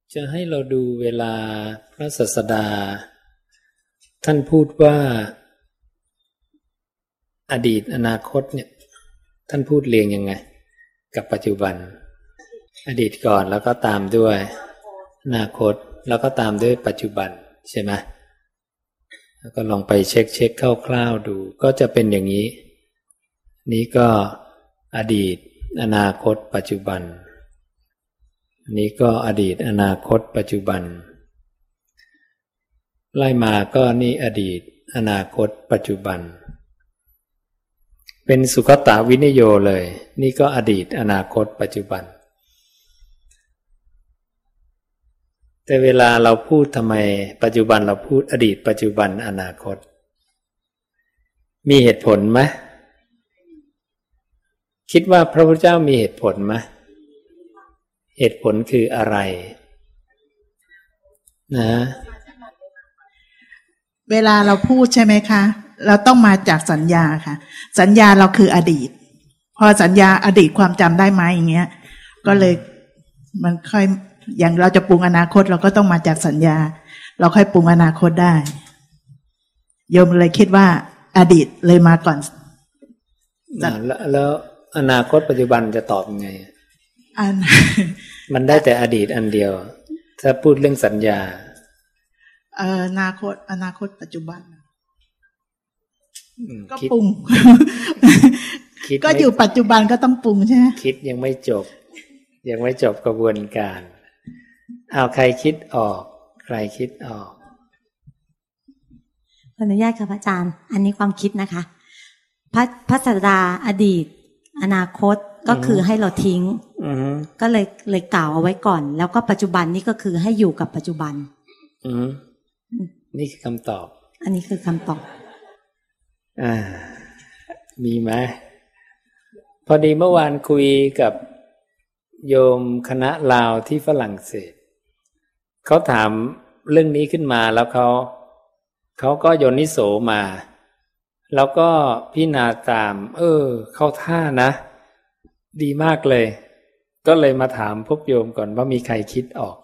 จะให้เราดูเวลาพระศาสดาท่านพูดว่าอดีตอนาคตเนี่ยท่านพูดเรียงยังไงกับปัจจุบันอดีตก่อนแล้วก็ตามด้วยอนาคตแล้วก็ตามด้วยปัจจุบันใช่ไหมแล้วก็ลองไปเช็คคร่าวๆดูก็จะเป็นอย่างนี้นี้ก็อดีตอนาคตปัจจุบันนี้ก็อดีตอนาคตปัจจุบันไล่มาก็นี่อดีตอนาคตปัจจุบันเป็นสุขตวินิโยเลยนี่ก็อดีตอนาคตปัจจุบันแต่เวลาเราพูดทำไมปัจจุบันเราพูดอดีตปัจจุบันอนาคตมีเหตุผลไหมคิดว่าพระพุทธเจ้ามีเหตุผลไหมเหตุผลคืออะไรนะเวลาเราพูดใช่ไหมคะเราต้องมาจากสัญญาค่ะสัญญาเราคืออดีตพอสัญญาอดีตความจำได้ไหมอย่างเงี้ยก็เลยมันค่อยอย่างเราจะปรุงอนาคตเราก็ต้องมาจากสัญญาเราค่อยปรุงอนาคตได้โยมเลยคิดว่าอดีตเลยมาก่อนแล้วอนาคตปัจจุบันจะตอบยังไงมันได้แต่อดีตอันเดียวถ้าพูดเรื่องสัญญาอนาคตปัจจุบันก็ปรุงก็อยู่ปัจจุบันก็ต้องปรุงใช่ไหมคิดยังไม่จบกระบวนการเอาใครคิดออกขออนุญาตค่ะพระอาจารย์อันนี้ความคิดนะคะพระศาสดาอดีตอนาคตก็คือให้เราทิ้งก็เลยกล่าวเอาไว้ก่อนแล้วก็ปัจจุบันนี่ก็คือให้อยู่กับปัจจุบันนี่คือคำตอบอันนี้คือคำตอบมีไหมพอดีเมื่อวานคุยกับโยมคณะลาวที่ฝรั่งเศสเขาถามเรื่องนี้ขึ้นมาแล้วเขาก็โยนิโสมาแล้วก็พิจารณาตามเข้าท่านะดีมากเลยก็เลยมาถามพวกโยมก่อนว่ามีใครคิดออก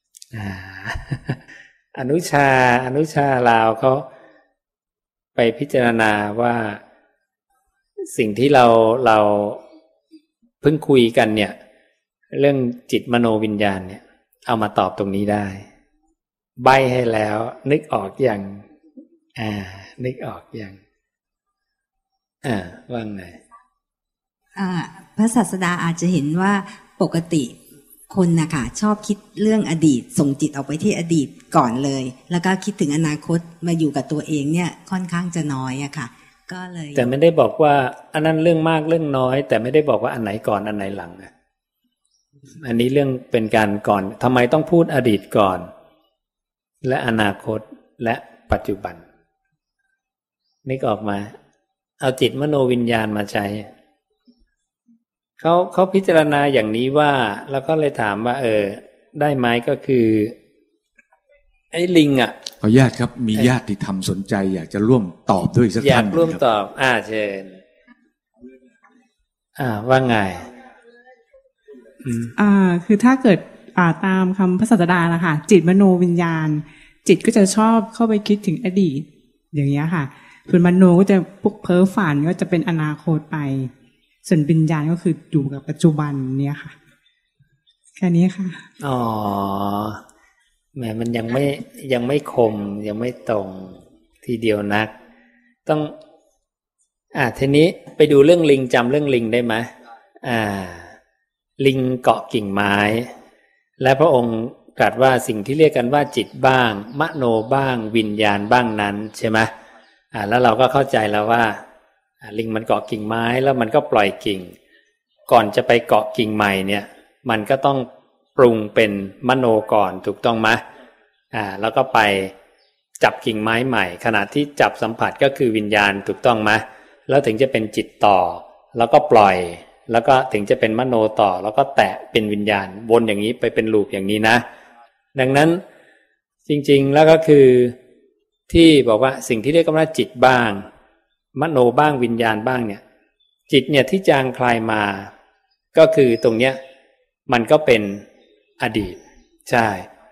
อนุชาลาวเขาไปพิจารณาว่าสิ่งที่เราเพิ่งคุยกันเนี่ยเรื่องจิตมโนวิญญาณเนี่ยเอามาตอบตรงนี้ได้ใบให้แล้วนึกออกอย่างนึกออกอย่างว่าไงพระศาสดาอาจจะเห็นว่าปกติคนนะคะชอบคิดเรื่องอดีตส่งจิตออกไปที่อดีตก่อนเลยแล้วก็คิดถึงอนาคตมาอยู่กับตัวเองเนี่ยค่อนข้างจะน้อยอะค่ะก็เลยแต่ไม่ได้บอกว่าอันนั้นเรื่องมากเรื่องน้อยแต่ไม่ได้บอกว่าอันไหนก่อนอันไหนหลังอันนี้เรื่องเป็นการก่อนทำไมต้องพูดอดีตก่อนและอนาคตและปัจจุบันนึกออกมาเอาจิตมโนวิญญาณมาใช้เขาพิจารณาอย่างนี้ว่าแล้วก็เลยถามว่าได้ไหมก็คือไอ้ลิงขออนุญาตครับมีญาติธรรมสนใจอยากจะร่วมตอบด้วยสักท่านอยากร่วมตอบเชิญว่าไงคือถ้าเกิดตามคำพระศาสดานะคะจิตมโนวิญญาณจิตก็จะชอบเข้าไปคิดถึงอดีตอย่างเงี้ยค่ะส่วนมโนก็จะพวกเพ้อฝันก็จะเป็นอนาคตไปส่วนวิญญาณก็คืออยู่กับปัจจุบันเนี่ยค่ะแค่นี้ค่ะแหมมันยังไม่คมยังไม่ตรงทีเดียวนักต้องทีนี้ไปดูเรื่องลิงจำเรื่องลิงได้ไหมลิงเกาะกิ่งไม้และพระองค์ตรัสว่าสิ่งที่เรียกกันว่าจิตบ้างมโนบ้างวิญญาณบ้างนั้นใช่ไหมแล้วเราก็เข้าใจแล้วว่าลิงมันเกาะกิ่งไม้แล้วมันก็ปล่อยกิ่งก่อนจะไปเกาะกิ่งใหม่เนี่ยมันก็ต้องปรุงเป็นมโนก่อนถูกต้องไหมแล้วก็ไปจับกิ่งไม้ใหม่ขณะที่จับสัมผัสก็คือวิญญาณถูกต้องไหมแล้วถึงจะเป็นจิตต่อแล้วก็ปล่อยแล้วก็ถึงจะเป็นมโนต่อแล้วก็แตะเป็นวิญญาณวนอย่างนี้ไปเป็นลูปอย่างนี้นะดังนั้นจริงๆแล้วก็คือที่บอกว่าสิ่งที่เรียกว่าจิตบ้างมโนบ้างวิญญาณบ้างเนี่ยจิตเนี่ยที่จางคลายมาก็คือตรงเนี้ยมันก็เป็นอดีตใช่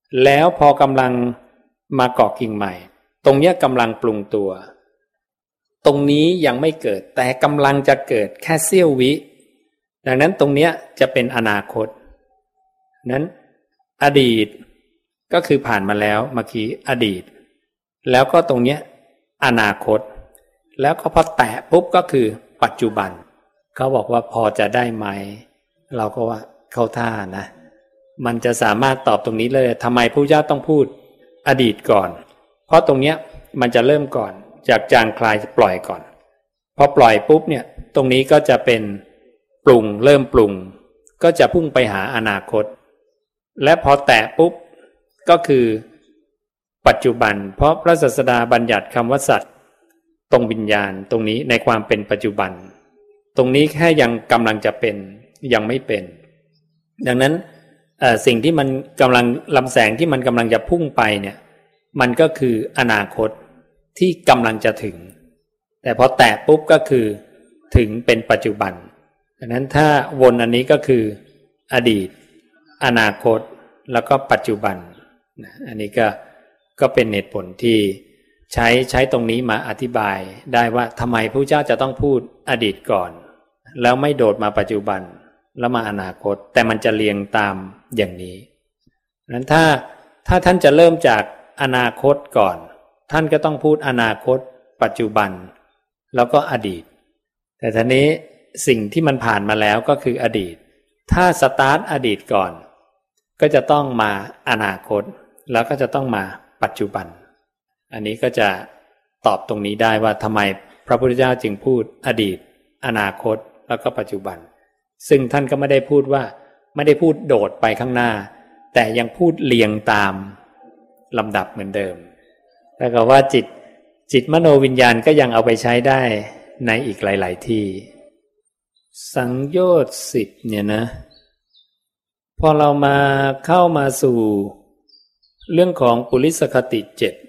แล้วพอกำลังมาเกาะกิ่งใหม่ตรงเนี้ยกำลังปรุงตัวตรงนี้ยังไม่เกิดแต่กำลังจะเกิดแค่เสี้ยววิดังนั้นตรงเนี้ยจะเป็นอนาคตนั้นอดีตก็คือผ่านมาแล้วเมื่อกี้อดีตแล้วก็ตรงเนี้ยอนาคตแล้วก็พอแตะปุ๊บก็คือปัจจุบันเขาบอกว่าพอจะได้ไหมเราก็ว่าเข้าท่านะมันจะสามารถตอบตรงนี้เลยทำไมพระเจ้าต้องพูดอดีตก่อนเพราะตรงเนี้ยมันจะเริ่มก่อนจากจางคลายปล่อยก่อนพอปล่อยปุ๊บเนี่ยตรงนี้ก็จะเป็นปรุงเริ่มปรุงก็จะพุ่งไปหาอนาคตและพอแตะปุ๊บก็คือปัจจุบันเพราะพระศาสดาบัญญัติคำว่าสัตว์ตรงวิญญาณตรงนี้ในความเป็นปัจจุบันตรงนี้แค่ยังกำลังจะเป็นยังไม่เป็นดังนั้นสิ่งที่มันกำลังลำแสงที่มันกำลังจะพุ่งไปเนี่ยมันก็คืออนาคตที่กำลังจะถึงแต่พอแตะปุ๊บก็คือถึงเป็นปัจจุบันดังนั้นถ้าวนอันนี้ก็คืออดีตอนาคตแล้วก็ปัจจุบันอันนี้ก็เป็นเหตุผลที่ใช้ตรงนี้มาอธิบายได้ว่าทำไมพระเจ้าจะต้องพูดอดีตก่อนแล้วไม่โดดมาปัจจุบันแล้วมาอนาคตแต่มันจะเรียงตามอย่างนี้นั้นถ้าท่านจะเริ่มจากอนาคตก่อนท่านก็ต้องพูดอนาคตปัจจุบันแล้วก็อดีตแต่ทีนี้สิ่งที่มันผ่านมาแล้วก็คืออดีตถ้าสตาร์ทอดีตก่อนก็จะต้องมาอนาคตแล้วก็จะต้องมาปัจจุบันอันนี้ก็จะตอบตรงนี้ได้ว่าทำไมพระพุทธเจ้าจึงพูดอดีตอนาคตแล้วก็ปัจจุบันซึ่งท่านก็ไม่ได้พูดว่าไม่ได้พูดโดดไปข้างหน้าแต่ยังพูดเรียงตามลำดับเหมือนเดิมแล้วก็ว่าจิตมโนวิญญาณก็ยังเอาไปใช้ได้ในอีกหลายๆที่สังโยชน์10เนี่ยนะพอเรามาเข้ามาสู่เรื่องของปุริสคติ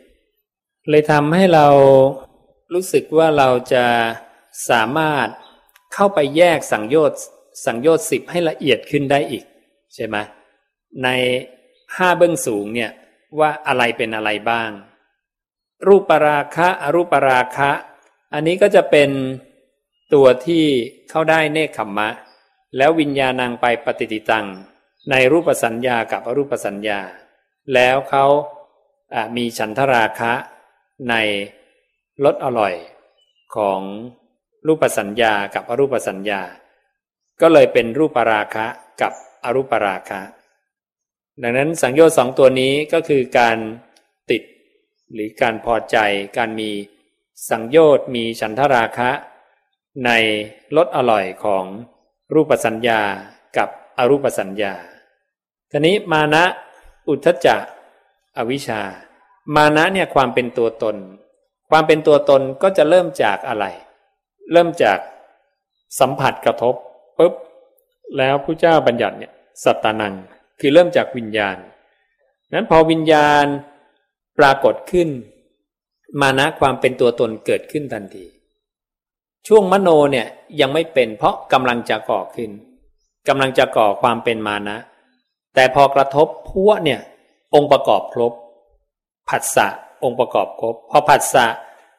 7เลยทำให้เรารู้สึกว่าเราจะสามารถเข้าไปแยกสังโยชน์10ให้ละเอียดขึ้นได้อีกใช่ไหมใน5เบื้องสูงเนี่ยว่าอะไรเป็นอะไรบ้างรูปราคะอรูปราคะอันนี้ก็จะเป็นตัวที่เข้าได้เนกขัมมะแล้ววิญญาณังไปปฏิติตังในรูปสัญญากับอรูปสัญญาแล้วเขามีฉันทราคะในรสอร่อยของรูปสัญญากับอรูปสัญญาก็เลยเป็นรูปราคะกับอรูปราคะดังนั้นสังโยชน์2ตัวนี้ก็คือการติดหรือการพอใจการมีสังโยชน์มีฉันทราคะในรสอร่อยของรูปสัญญากับอรูปสัญญาทีนี้มานะอุทธัจจะอวิชชามานะเนี่ยความเป็นตัวตนความเป็นตัวตนก็จะเริ่มจากอะไรเริ่มจากสัมผัสกระทบปุ๊บแล้วพระเจ้าบัญญัติเนี่ยสัตตานังคือเริ่มจากวิญญาณนั้นพอวิญญาณปรากฏขึ้นมานะความเป็นตัวตนเกิดขึ้นทันทีช่วงมโนเนี่ยยังไม่เป็นเพราะกำลังจะก่อขึ้นกำลังจะก่อความเป็นมานะแต่พอกระทบพัวเนี่ยองค์ประกอบครบผัสสะองค์ประกอบครบพอผัสสะ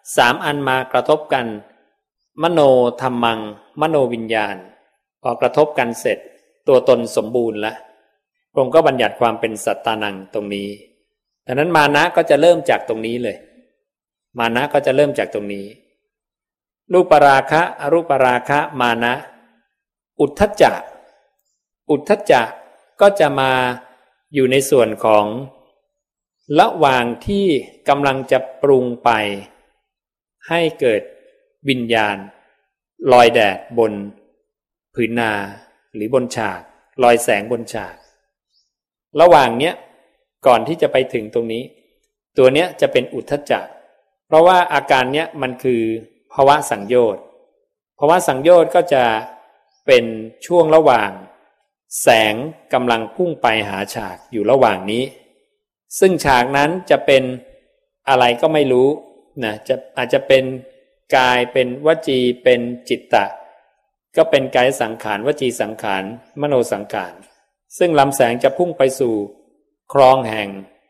3อันมากระทบกันมโนธัมมังมโนวิญญาณพอกระทบกันเสร็จตัวตนสมบูรณ์แล้วพระองค์ก็บัญญัติความเป็นสัตตานังตรงนี้ดังนั้นมานะก็จะเริ่มจากตรงนี้เลยมานะก็จะเริ่มจากตรงนี้รูปราคะอรูปราคะมานะอุทธัจจะก็จะมาอยู่ในส่วนของระหว่างที่กำลังจะปรุงไปให้เกิดวิญญาณลอยแดดบนผืนนาหรือบนฉากลอยแสงบนฉากระหว่างเนี้ยก่อนที่จะไปถึงตรงนี้ตัวเนี้ยจะเป็นอุทธัจจะเพราะว่าอาการเนี้ยมันคือภวะสังโยชน์ภวะสังโยชน์ก็จะเป็นช่วงระหว่างแสงกำลังพุ่งไปหาฉากอยู่ระหว่างนี้ซึ่งฉากนั้นจะเป็นอะไรก็ไม่รู้นะอาจจะเป็นกายเป็นวจีเป็นจิตตะก็เป็นกายสังขารวจีสังขารมโนสังขารซึ่งลำแสงจะพุ่งไปสู่คลองแห่ง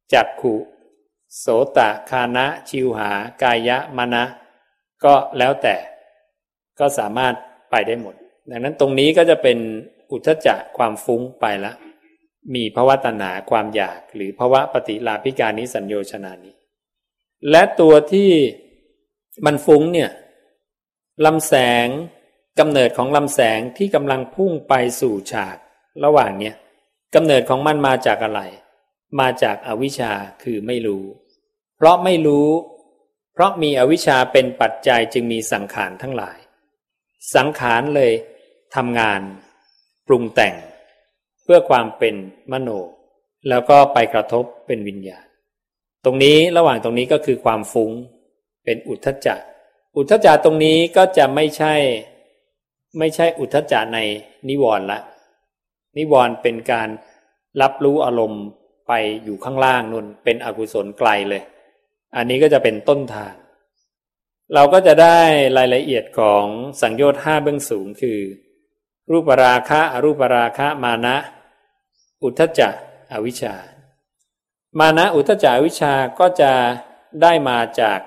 จักขุโสตคานะชิวหากายะมนะก็แล้วแต่ก็สามารถไปได้หมดดังนั้นตรงนี้ก็จะเป็นอุทธัจจะความฟุ้งไปละมีภวตัณหาความอยากหรือภวปฏิลาภิกานิสัญโยชนานิและตัวที่มันฟุ้งเนี่ยลำแสงกำเนิดของลำแสงที่กำลังพุ่งไปสู่ฉากระหว่างเนี่ยกำเนิดของมันมาจากอะไรมาจากอวิชชาคือไม่รู้เพราะไม่รู้เพราะมีอวิชชาเป็นปัจจัยจึงมีสังขารทั้งหลายสังขารเลยทำงานปรุงแต่งเพื่อความเป็นมโนแล้วก็ไปกระทบเป็นวิญญาณตรงนี้ระหว่างตรงนี้ก็คือความฟุ้งเป็นอุทธัจจะอุทธัจจะตรงนี้ก็จะไม่ใช่อุทธัจจะในนิวรณ์ละนิวรณ์เป็นการรับรู้อารมณ์ไปอยู่ข้างล่างนู่นเป็นอกุศลไกลเลยอันนี้ก็จะเป็นต้นทางเราก็จะได้รายละเอียดของสังโยชน์5เบื้องสูงคือรูปราคะอรูปราคะมานะอุทธัจจะอวิชชามานะอุทธัจจะอวิชชาก็จะได้มาจาก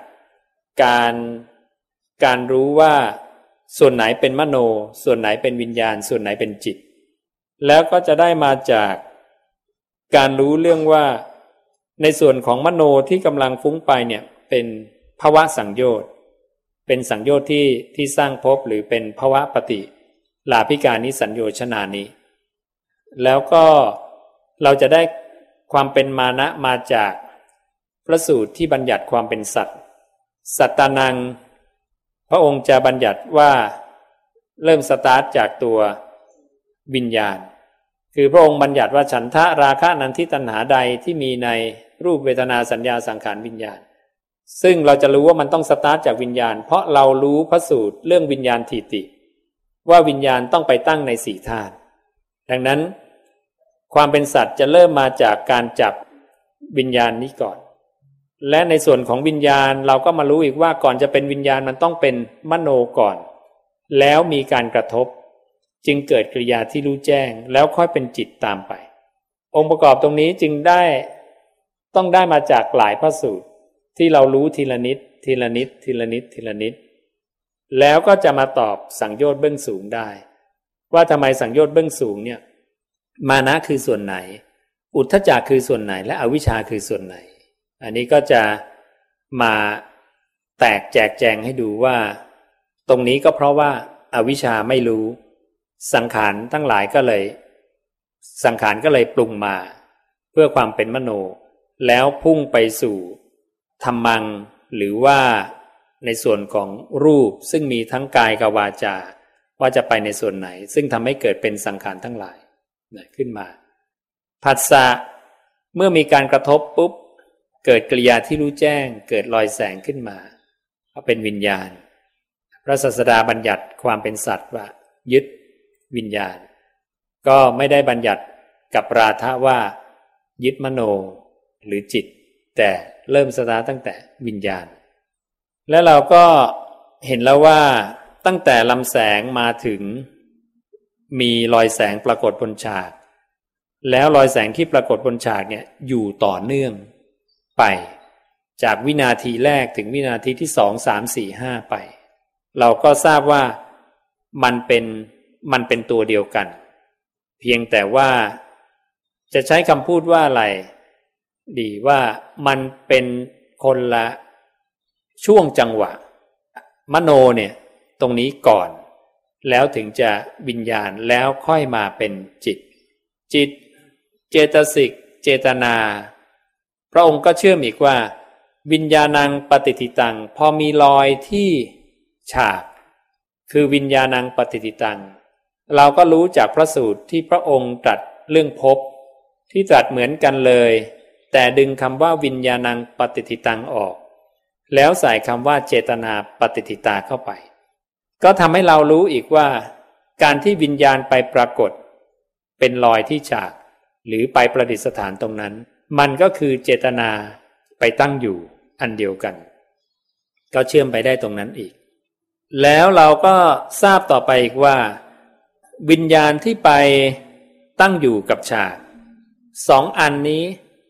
การรู้ว่าส่วนไหนเป็นมโนส่วนไหนเป็นวิญญาณส่วนไหนเป็นจิตแล้วก็จะได้มาจากการรู้เรื่องว่าในส่วนของมโนที่กำลังฟุ้งไปเนี่ยเป็นภวสังโยชน์เป็นสังโยชน์ที่สร้างภพหรือเป็นภวปฏิลาภิกานิสัญโยชนานิแล้วก็เราจะได้ความเป็นมานะมาจากพระสูตรที่บัญญัติความเป็นสัตว์สัตตานังพระองค์จะบัญญัติว่าเริ่มสตาร์ทจากตัววิญญาณคือพระองค์บัญญัติว่าฉันทะราคะนันทิตัณหาใดที่มีในรูปเวทนาสัญญาสังขารวิญญาณซึ่งเราจะรู้ว่ามันต้องสตาร์ทจากวิญญาณเพราะเรารู้พระสูตรเรื่องวิญญาณทิฏฐิว่าวิญญาณต้องไปตั้งในสี่ธาตุดังนั้นความเป็นสัตว์จะเริ่มมาจากการจับวิญญาณนี้ก่อนและในส่วนของวิญญาณเราก็มารู้อีกว่าก่อนจะเป็นวิญญาณมันต้องเป็นมโนก่อนแล้วมีการกระทบจึงเกิดกิริยาที่รู้แจ้งแล้วค่อยเป็นจิตตามไปองค์ประกอบตรงนี้จึงต้องได้มาจากหลายพระสูตรที่เรารู้ทีละนิดทีละนิดทีละนิดทีละนิดแล้วก็จะมาตอบสังโยชน์เบื้องสูงได้ว่าทำไมสังโยชน์เบื้องสูงเนี่ยมานะคือส่วนไหนอุทธัจจะคือส่วนไหนและอวิชชาคือส่วนไหนอันนี้ก็จะมาแตกแจกแจงให้ดูว่าตรงนี้ก็เพราะว่าอวิชชาไม่รู้สังขารทั้งหลายก็เลยปรุงมาเพื่อความเป็นมโนแล้วพุ่งไปสู่ธัมมังหรือว่าในส่วนของรูปซึ่งมีทั้งกายกับวาจาว่าจะไปในส่วนไหนซึ่งทำให้เกิดเป็นสังขารทั้งหลายขึ้นมาผัสสะเมื่อมีการกระทบปุ๊บเกิดกิริยาที่รู้แจ้งเกิดรอยแสงขึ้นมาก็เป็นวิญญาณพระศาสดาบัญญัติความเป็นสัตว์ว่ายึดวิญญาณก็ไม่ได้บัญญัติกับราทะว่ายึดมโนหรือจิตแต่เริ่มสตาร์ทตั้งแต่วิญญาณและเราก็เห็นแล้วว่าตั้งแต่ลำแสงมาถึงมีรอยแสงปรากฏบนฉากแล้วรอยแสงที่ปรากฏบนฉากเนี่ยอยู่ต่อเนื่องไปจากวินาทีแรกถึงวินาทีที่2 3 4 5ไปเราก็ทราบว่ามันเป็นตัวเดียวกันเพียงแต่ว่าจะใช้คำพูดว่าอะไรดีว่ามันเป็นคนละช่วงจังหวะมโนเนี่ยตรงนี้ก่อนแล้วถึงจะวิญญาณแล้วค่อยมาเป็นจิตเจตสิกเจตนาพระองค์ก็เชื่อมอีกว่าวิญญาณังปฏิทิตังพอมีรอยที่ฉากคือวิญญาณังปฏิทิตังเราก็รู้จากพระสูตรที่พระองค์ตรัสเรื่องภพที่ตรัสเหมือนกันเลยแต่ดึงคำว่าวิญญาณังปฏิทิตังออกแล้วใส่คำว่าเจตนาปฏิทิตาเข้าไปก็ทำให้เรารู้อีกว่าการที่วิญญาณไปปรากฏเป็นรอยที่ฉากหรือไปประดิษฐานตรงนั้นมันก็คือเจตนาไปตั้งอยู่อันเดียวกันก็เชื่อมไปได้ตรงนั้นอีกแล้วเราก็ทราบต่อไปอีกว่าวิญญาณที่ไปตั้งอยู่กับฉาก2อันนี้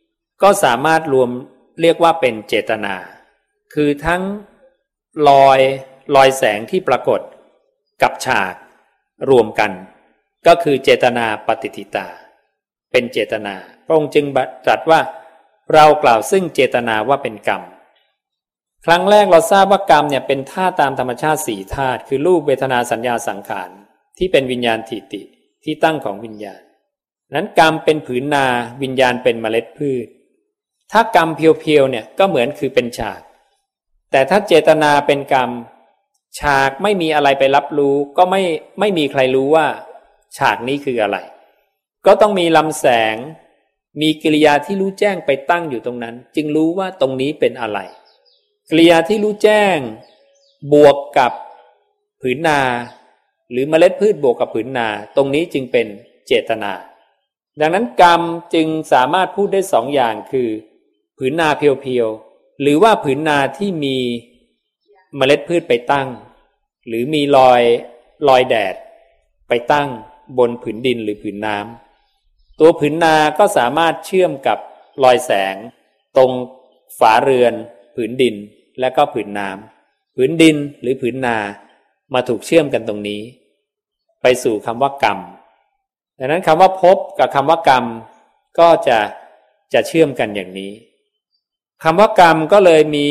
ก็สามารถรวมเรียกว่าเป็นเจตนาคือทั้งรอยแสงที่ปรากฏกับฉากรวมกันก็คือเจตนาปฏิทิตาเป็นเจตนาพระองค์จึงตรัสว่าเรากล่าวซึ่งเจตนาว่าเป็นกรรมครั้งแรกเราทราบว่ากรรมเนี่ยเป็นธาตุตามธรรมชาติสี่ธาตุคือรูปเวทนาสัญญาสังขารที่เป็นวิญญาณทิฏฐิที่ตั้งของวิญญาณนั้นกรรมเป็นผืนนาวิญญาณเป็นเมล็ดพืชถ้ากรรมเพียวๆเนี่ยก็เหมือนคือเป็นฉากแต่ถ้าเจตนาเป็นกรรมฉากไม่มีอะไรไปรับรู้ก็ไม่มีใครรู้ว่าฉากนี้คืออะไรก็ต้องมีลำแสงมีกิริยาที่รู้แจ้งไปตั้งอยู่ตรงนั้นจึงรู้ว่าตรงนี้เป็นอะไรกิริยาที่รู้แจ้งบวกกับผืนนาหรือเมล็ดพืชบวกกับผืนนาตรงนี้จึงเป็นเจตนาดังนั้นกรรมจึงสามารถพูดได้สองอย่างคือผืนนาเพียวๆหรือว่าผืนนาที่มีเมล็ดพืชไปตั้งหรือมีรอยแดดไปตั้งบนผืนดินหรือผืนน้ำตัวผืนนาก็สามารถเชื่อมกับรอยแสงตรงฝาเรือนผืนดินและก็ผืนน้ำผืนดินหรือผืนนามาถูกเชื่อมกันตรงนี้ไปสู่คำว่ากรรมดังนั้นคำว่าภพกับคำว่ากรรมก็จะเชื่อมกันอย่างนี้คำว่ากรรมก็เลยมี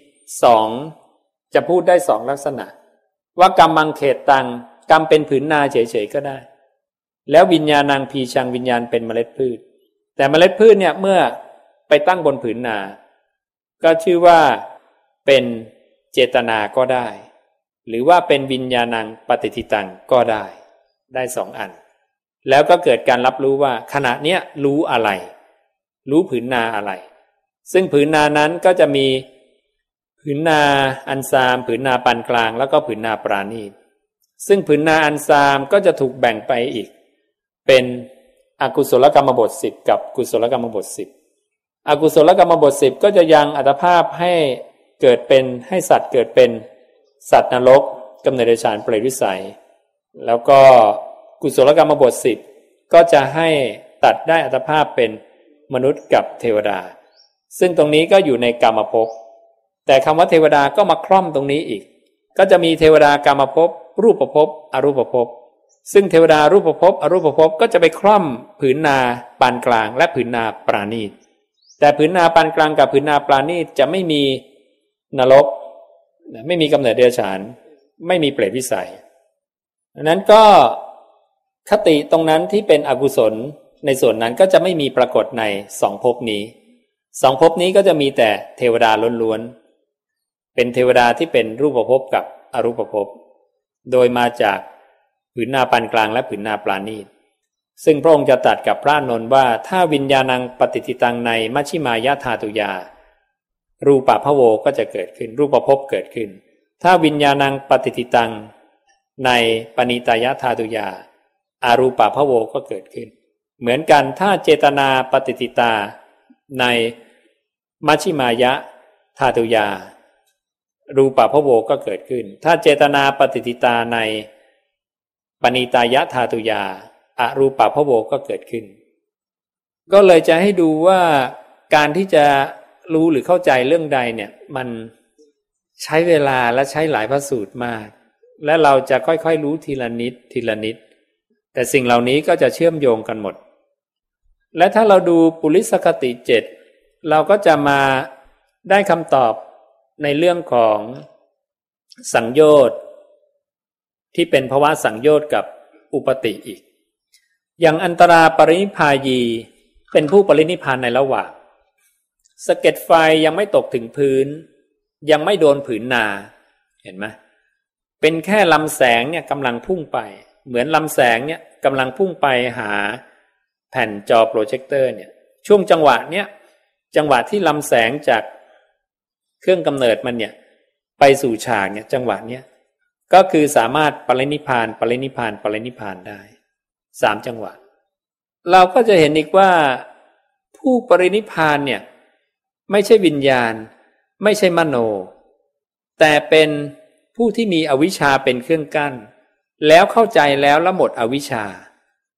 จะพูดได้สองลักษณะว่ากรรมังเขตตังกรรมเป็นผืนนาเฉยๆก็ได้แล้ววิญญาณังพีชังวิญญาณเป็นเมล็ดพืชแต่เมล็ดพืชเนี่ยเมื่อไปตั้งบนผืนนาก็ชื่อว่าเป็นเจตนาก็ได้หรือว่าเป็นวิญญาณังปฏิทิตังก็ได้สองอันแล้วก็เกิดการรับรู้ว่าขณะเนี้ยรู้อะไรรู้ผืนนาอะไรซึ่งผืนนานั้นก็จะมีผืนนาอันซามผืนนาปานกลางแล้วก็ผืนนาปราณีตซึ่งผืนนาอันซามก็จะถูกแบ่งไปอีกเป็นอกุศลกรรมบท10กับกุศลกรรมบท10อกุศลกรรมบท10ก็จะยังอัตภาพให้สัตว์เกิดเป็นสัตว์นรกกำเนิดเดรัจฉานเปรตวิสัยแล้วก็กุศลกรรมบท10ก็จะให้ตัดได้อัตภาพเป็นมนุษย์กับเทวดาซึ่งตรงนี้ก็อยู่ในกรรมภพแต่คำว่าเทวดาก็มาคล่อมตรงนี้อีกก็จะมีเทวดากรรมภพรูปภพอรูปภพซึ่งเทวดารูปภพอรูปภพก็จะไปคล่อมผืนนาปานกลางและผืนนาปราณีตแต่ผืนนาปานกลางกับผืนนาปราณีตจะไม่มีนรกไม่มีกำเนิดเดรัจฉานไม่มีเปรตวิสัยดังนั้นก็คติตรงนั้นที่เป็นอกุศลในส่วนนั้นก็จะไม่มีปรากฏในสองภพนี้สองภพนี้ก็จะมีแต่เทวดาล้วนๆเป็นเทวดาที่เป็นรูปภพกับอรูปภพโดยมาจากผืนนาปานกลางและผืนนาปราณีตซึ่งพระองค์จะตรัสกับพระอานนท์ว่าถ้าวิญญาณังปฏิทิตังในมัชฌิมายะธาตุยารูปภโวก็จะเกิดขึ้นรูปภพเกิดขึ้นถ้าวิญญาณังปฏิทิตังในปณิตายะธาตุยาอารูปภโวก็เกิดขึ้นเหมือนกันถ้าเจตนาปฏิทิตาในมัชฌิมายะธาตุยารูปภโวก็เกิดขึ้นถ้าเจตนาปฏิทิตาในปณิตายะธาตุยาอรูปภโวก็เกิดขึ้นก็เลยจะให้ดูว่าการที่จะรู้หรือเข้าใจเรื่องใดเนี่ยมันใช้เวลาและใช้หลายพระสูตรมากและเราจะค่อยๆรู้ทีละนิดทีละนิดแต่สิ่งเหล่านี้ก็จะเชื่อมโยงกันหมดและถ้าเราดูปุริสคติ7เราก็จะมาได้คำตอบในเรื่องของสังโยชน์ที่เป็นภวะสังโยชน์กับอุปติอีกอย่างอันตราปรินิพพายีเป็นผู้ปรินิพพานในระหว่างสะเก็ดไฟยังไม่ตกถึงพื้นยังไม่โดนผืนนาเห็นไหมเป็นแค่ลำแสงเนี่ยกำลังพุ่งไปเหมือนลำแสงเนี่ยกำลังพุ่งไปหาแผ่นจอโปรเจคเตอร์เนี่ยช่วงจังหวะที่ลำแสงจากเครื่องกำเนิดมันเนี่ยไปสู่ฉากเนี่ยจังหวะเนี้ยก็คือสามารถปรินิพพานได้3จังหวะเราก็จะเห็นอีกว่าผู้ปรินิพพานเนี่ยไม่ใช่วิญญาณไม่ใช่มโนแต่เป็นผู้ที่มีอวิชชาเป็นเครื่องกั้นแล้วเข้าใจแล้วละหมดอวิชชา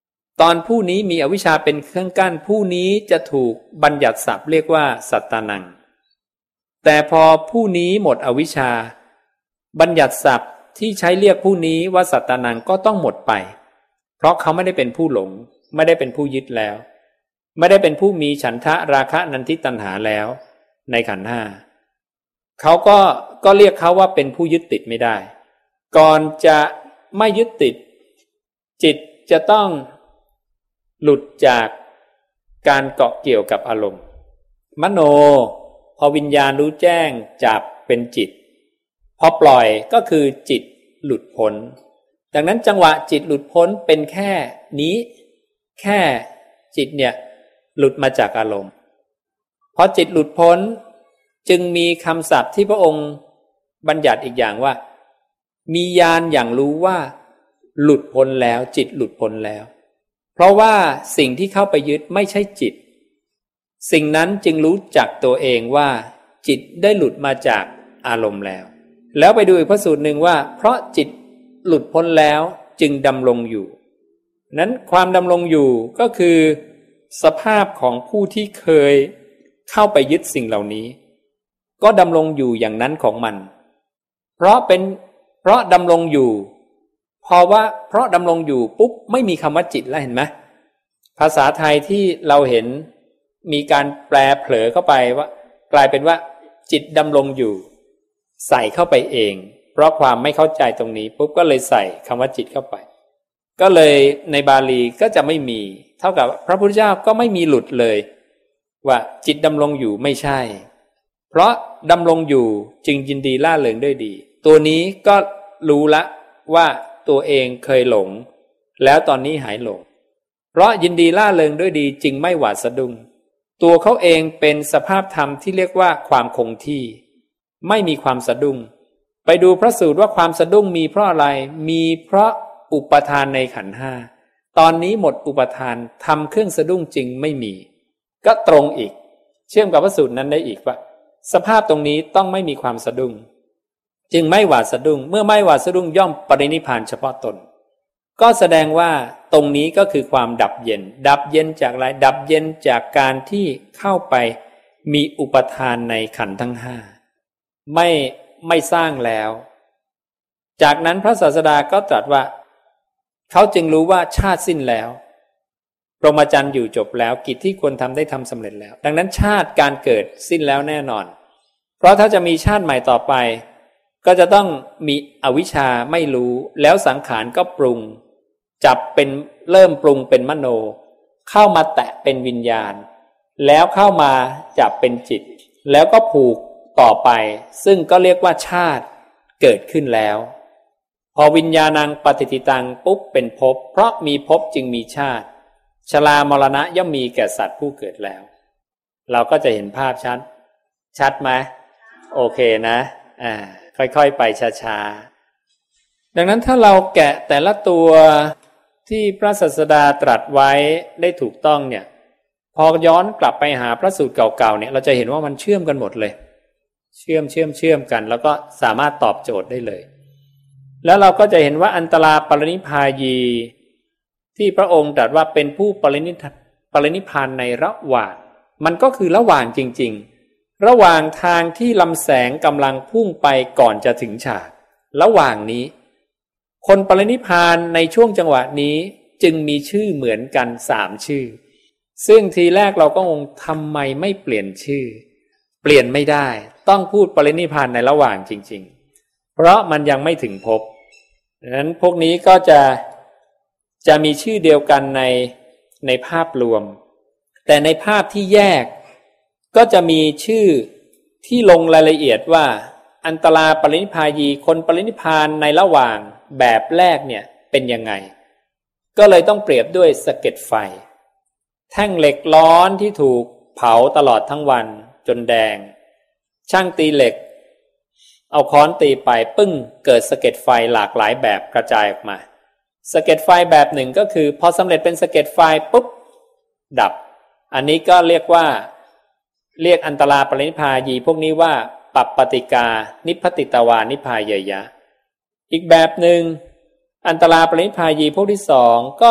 ตอนผู้นี้มีอวิชชาเป็นเครื่องกั้นผู้นี้จะถูกบัญญัติศัพท์เรียกว่าสัตตานังแต่พอผู้นี้หมดอวิชชาบัญญัติศัพท์ที่ใช้เรียกผู้นี้ว่าสัตตานังก็ต้องหมดไปเพราะเขาไม่ได้เป็นผู้หลงไม่ได้เป็นผู้ยึดแล้วไม่ได้เป็นผู้มีฉันทะราคะนันทิตัณหาแล้วในขันธ์ห้าเขาก็เรียกเขาว่าเป็นผู้ยึดติดไม่ได้ก่อนจะไม่ยึดติดจิตจะต้องหลุดจากการเกาะเกี่ยวกับอารมณ์มโนพอวิญญาณรู้แจ้งจับเป็นจิตพอปล่อยก็คือจิตหลุดพ้นดังนั้นจังหวะจิตหลุดพ้นเป็นแค่นี้แค่จิตเนี่ยหลุดมาจากอารมณ์พอจิตหลุดพ้นจึงมีคำศัพท์ที่พระองค์บัญญัติอีกอย่างว่ามีญาณอย่างรู้ว่าหลุดพ้นแล้วจิตหลุดพ้นแล้วเพราะว่าสิ่งที่เข้าไปยึดไม่ใช่จิตสิ่งนั้นจึงรู้จักตัวเองว่าจิตได้หลุดมาจากอารมณ์แล้วไปดูอีกพระสูตรหนึ่งว่าเพราะจิตหลุดพ้นแล้วจึงดำรงอยู่นั้นความดำรงอยู่ก็คือสภาพของผู้ที่เคยเข้าไปยึดสิ่งเหล่านี้ก็ดำรงอยู่อย่างนั้นของมันเพราะดำรงอยู่เพราะดำรงอยู่ปุ๊บไม่มีคำว่าจิตแล้วเห็นไหมภาษาไทยที่เราเห็นมีการแปลเผลอเข้าไปว่ากลายเป็นว่าจิตดำรงอยู่ใส่เข้าไปเองเพราะความไม่เข้าใจตรงนี้ปุ๊บก็เลยใส่คำว่าจิตเข้าไปก็เลยในบาลีก็จะไม่มีเท่ากับพระพุทธเจ้าก็ไม่มีหลุดเลยว่าจิตดำรงอยู่ไม่ใช่เพราะดำรงอยู่จึงยินดีล่าเริงด้วยดีตัวนี้ก็รู้ละว่าตัวเองเคยหลงแล้วตอนนี้หายหลงเพราะยินดีล่าเริงด้วยดีจึงไม่หวาดสะดุ้งตัวเขาเองเป็นสภาพธรรมที่เรียกว่าความคงที่ไม่มีความสะดุ้งไปดูพระสูตรว่าความสะดุ้งมีเพราะอะไรมีเพราะอุปทานในขันธ์ห้าตอนนี้หมดอุปทานทำเครื่องสะดุ้งจริงไม่มีก็ตรงอีกเชื่อมกับพระสูตรนั้นได้อีกว่าสภาพตรงนี้ต้องไม่มีความสะดุ้งจึงไม่หวาดสะดุ้งเมื่อไม่หวาดสะดุ้งย่อมปรินิพพานเฉพาะตนก็แสดงว่าตรงนี้ก็คือความดับเย็นดับเย็นจากอะไรดับเย็นจากการที่เข้าไปมีอุปทานในขันธ์ทั้งห้าไม่สร้างแล้วจากนั้นพระศาสดาก็ตรัสว่าเขาจึงรู้ว่าชาติสิ้นแล้วพรหมจรรย์อยู่จบแล้วกิจที่ควรทำได้ทำสำเร็จแล้วดังนั้นชาติการเกิดสิ้นแล้วแน่นอนเพราะถ้าจะมีชาติใหม่ต่อไปก็จะต้องมีอวิชชาไม่รู้แล้วสังขารก็ปรุงจับเป็นเริ่มปรุงเป็นมโนเข้ามาแตะเป็นวิญญาณแล้วเข้ามาจับเป็นจิตแล้วก็ผูกต่อไปซึ่งก็เรียกว่าชาติเกิดขึ้นแล้วพอวิญญาณังปฏิทิตังปุ๊บเป็นภพเพราะมีภพจึงมีชาติชรามรณะย่อมมีแก่สัตว์ผู้เกิดแล้วเราก็จะเห็นภาพชัดไหมโอเคนะค่อยๆไปช้าๆดังนั้นถ้าเราแกะแต่ละตัวที่พระศาสดาตรัสไว้ได้ถูกต้องเนี่ยพอย้อนกลับไปหาพระสูตรเก่าๆเนี่ยเราจะเห็นว่ามันเชื่อมกันหมดเลยเชื่อมกันแล้วก็สามารถตอบโจทย์ได้เลยแล้วเราก็จะเห็นว่าอันตราปรินิพพายีที่พระองค์ตรัสว่าเป็นผู้ปรินิพพานในระหว่างมันก็คือระหว่างจริงๆระหว่างทางที่ลำแสงกำลังพุ่งไปก่อนจะถึงฉากระหว่างนี้คนปรินิพพานในช่วงจังหวะนี้จึงมีชื่อเหมือนกัน3ชื่อซึ่งทีแรกเราก็งงทำไมไม่เปลี่ยนชื่อเปลี่ยนไม่ได้ต้องพูดปรินิพพานในระหว่างจริงๆเพราะมันยังไม่ถึงภพดังนั้นพวกนี้ก็จะมีชื่อเดียวกันในภาพรวมแต่ในภาพที่แยกก็จะมีชื่อที่ลงรายละเอียดว่าอันตราปรินิพพายีคนปรินิพพานในระหว่างแบบแรกเนี่ยเป็นยังไงก็เลยต้องเปรียบด้วยสะเก็ดไฟแท่งเหล็กร้อนที่ถูกเผาตลอดทั้งวันจนแดงช่างตีเหล็กเอาค้อนตีไปปึ้งเกิดสะเก็ดไฟหลากหลายแบบกระจายออกมาสะเก็ดไฟแบบหนึ่งก็คือพอสำเร็จเป็นสะเก็ดไฟปุ๊บดับอันนี้ก็เรียกอันตราปรินิพพายีพวกนี้ว่าปัปปติกานิพพติตวานิพพายยะอีกแบบหนึ่งอันตราปรินิพพายีพวกที่2ก็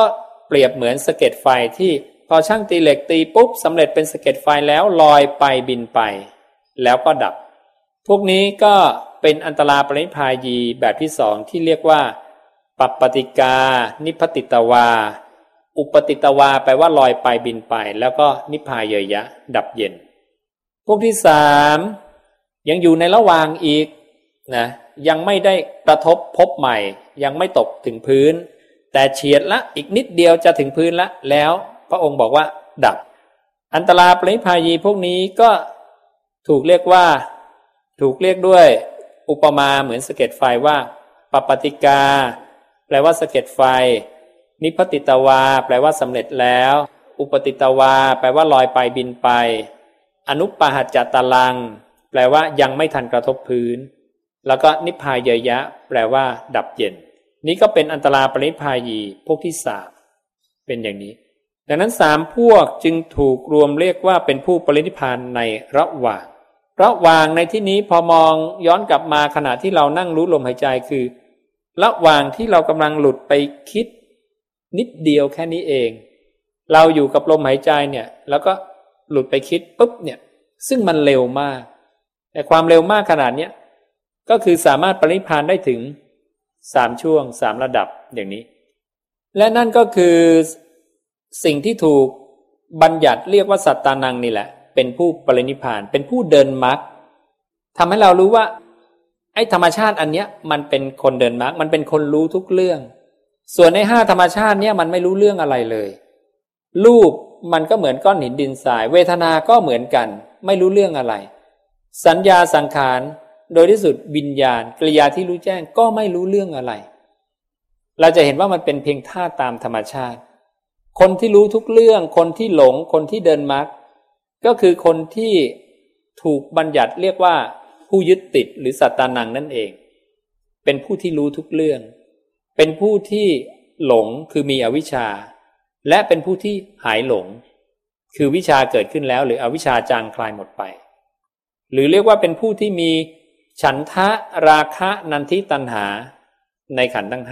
เปรียบเหมือนสะเก็ดไฟที่พอช่างตีเหล็กตีปุ๊บสำเร็จเป็นสะเก็ดไฟแล้วลอยไปบินไปแล้วก็ดับพวกนี้ก็เป็นอันตราปรินิพพายีแบบที่สองที่เรียกว่าปัปปติกานิพพติตวาอุปติตวาแปลว่าลอยไปบินไปแล้วก็นิพพายยะดับเย็นพวกที่สามยังอยู่ในระหว่างอีกนะยังไม่ได้กระทบพบใหม่ยังไม่ตกถึงพื้นแต่เฉียดละอีกนิดเดียวจะถึงพื้นละแล้วพระองค์บอกว่าดับอันตราปรินิพพายีพวกนี้ก็ถูกเรียกด้วยอุปมาเหมือนสะเก็ดไฟว่าปัปปติกาแปลว่าสะเก็ดไฟนิพพติตวาแปลว่าสำเร็จแล้วอุปติตวาแปลว่าลอยไปบินไปอนุปหัจจตลังแปลว่ายังไม่ทันกระทบพื้นแล้วก็นิพพายยะแปลว่าดับเย็นนี้ก็เป็นอันตราปรินิพพายีพวกที่สามเป็นอย่างนี้ดังนั้นสามพวกจึงถูกรวมเรียกว่าเป็นผู้ปรินิพพานในระหว่างในที่นี้พอมองย้อนกลับมาขณะที่เรานั่งรู้ลมหายใจคือระหว่างที่เรากำลังหลุดไปคิดนิดเดียวแค่นี้เองเราอยู่กับลมหายใจเนี่ยแล้วก็หลุดไปคิดปุ๊บเนี่ยซึ่งมันเร็วมากแต่ความเร็วมากขนาดเนี้ยก็คือสามารถปรินิพพานได้ถึง3ช่วง3ระดับอย่างนี้และนั่นก็คือสิ่งที่ถูกบัญญัติเรียกว่าสัตตานังนี่แหละเป็นผู้ปรินิพพานเป็นผู้เดินมรรคทำให้เรารู้ว่าไอ้ธรรมชาติอันเนี้ยมันเป็นคนเดินมรรคมันเป็นคนรู้ทุกเรื่องส่วนใน5ธรรมชาติเนี้ยมันไม่รู้เรื่องอะไรเลยรูปมันก็เหมือนก้อนหินดินทรายเวทนาก็เหมือนกันไม่รู้เรื่องอะไรสัญญาสังขารโดยที่สุดวิญญาณกิริยาที่รู้แจ้งก็ไม่รู้เรื่องอะไรเราจะเห็นว่ามันเป็นเพียงธาตุตามธรรมชาติคนที่รู้ทุกเรื่องคนที่หลงคนที่เดินมรรคก็คือคนที่ถูกบัญญัติเรียกว่าผู้ยึดติดหรือสัตตานังนั่นเองเป็นผู้ที่รู้ทุกเรื่องเป็นผู้ที่หลงคือมีอวิชชาและเป็นผู้ที่หายหลงคือวิชาเกิดขึ้นแล้วหรืออวิชชาจางคลายหมดไปหรือเรียกว่าเป็นผู้ที่มีฉันทะราคะนันทิตัณหาในขันธ์ทั้ง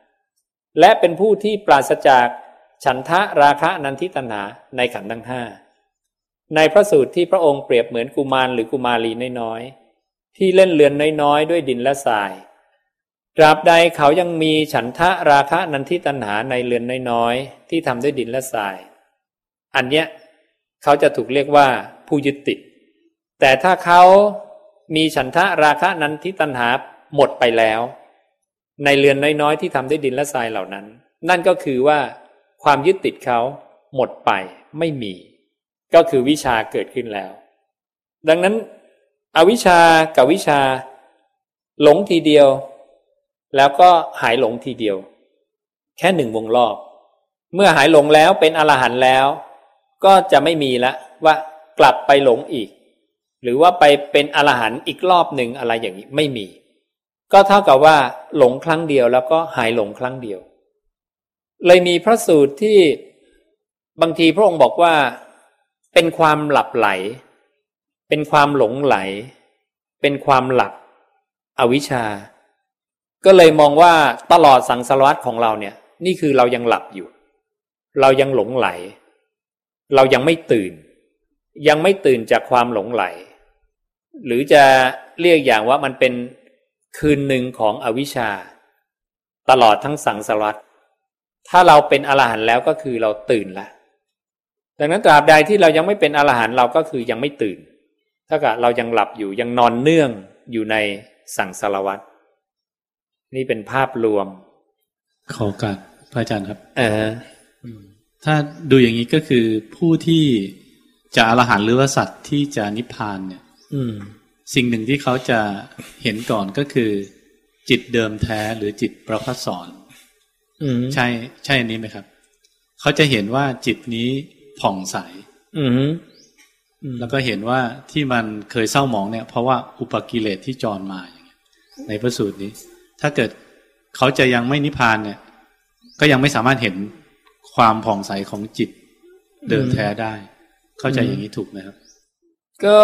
5และเป็นผู้ที่ปราศจากฉันทะราคะนันทิตัณหาในขันธ์ทั้ง5ในพระสูตรที่พระองค์เปรียบเหมือนกุมารหรือกุมารีน้อยๆที่เล่นเรือนน้อยๆด้วยดินและทรายตราบใดเขายังมีฉันทะราคะนันทิตัณหาในเรือนน้อยๆที่ทำด้วยดินและทรายอันเนี้ยเขาจะถูกเรียกว่าผู้ยึดติดแต่ถ้าเขามีฉันทะราคะนันทิตัณหาหมดไปแล้วในเรือนน้อยๆที่ทำด้วยดินและทรายเหล่านั้นนั่นก็คือว่าความยึดติดเขาหมดไปไม่มีก็คือวิชาเกิดขึ้นแล้วดังนั้นอวิชชากับวิชาหลงทีเดียวแล้วก็หายหลงทีเดียวแค่1วงรอบเมื่อหายหลงแล้วเป็นอรหันต์แล้วก็จะไม่มีละว่ากลับไปหลงอีกหรือว่าไปเป็นอรหันต์อีกรอบหนึ่งอะไรอย่างนี้ไม่มีก็เท่ากับว่าหลงครั้งเดียวแล้วก็หายหลงครั้งเดียวเลยมีพระสูตรที่บางทีพระองค์บอกว่าเป็นความหลับไหลเป็นความหลงไหลเป็นความหลับอวิชชาก็เลยมองว่าตลอดสังสารวัฏของเราเนี่ยนี่คือเรายังหลับอยู่เรายังหลงไหลเรายังไม่ตื่นจากความหลงไหลหรือจะเรียกอย่างว่ามันเป็นคืนหนึ่งของอวิชชาตลอดทั้งสังสารวัฏถ้าเราเป็นอรหันต์แล้วก็คือเราตื่นละดังนั้นตราบใดที่เรายังไม่เป็นอรหันต์เราก็คือยังไม่ตื่นเท่ากับเรายังหลับอยู่ยังนอนเนื่องอยู่ในสังสารวัฏนี่เป็นภาพรวมขอการพระอาจารย์ครับถ้าดูอย่างนี้ก็คือผู้ที่จะอรหันต์หรือว่าสัตว์ที่จะนิพพานเนี่ยสิ่งหนึ่งที่เขาจะเห็นก่อนก็คือจิตเดิมแท้หรือจิตประภัสสรใช่อันนี้ไหมครับเขาจะเห็นว่าจิตนี้ผ่องใสแล้วก็เห็นว่าที่มันเคยเศร้าหมองเนี่ยเพราะว่าอุปกิเลสที่จรมาอย่างเงี้ยในพระสูตรนี้ถ้าเกิดเขาจะยังไม่นิพพานเนี่ยก็ยังไม่สามารถเห็นความผ่องใสของจิตเดิมแท้ได้เข้าใจอย่างนี้ถูกไหมครับก็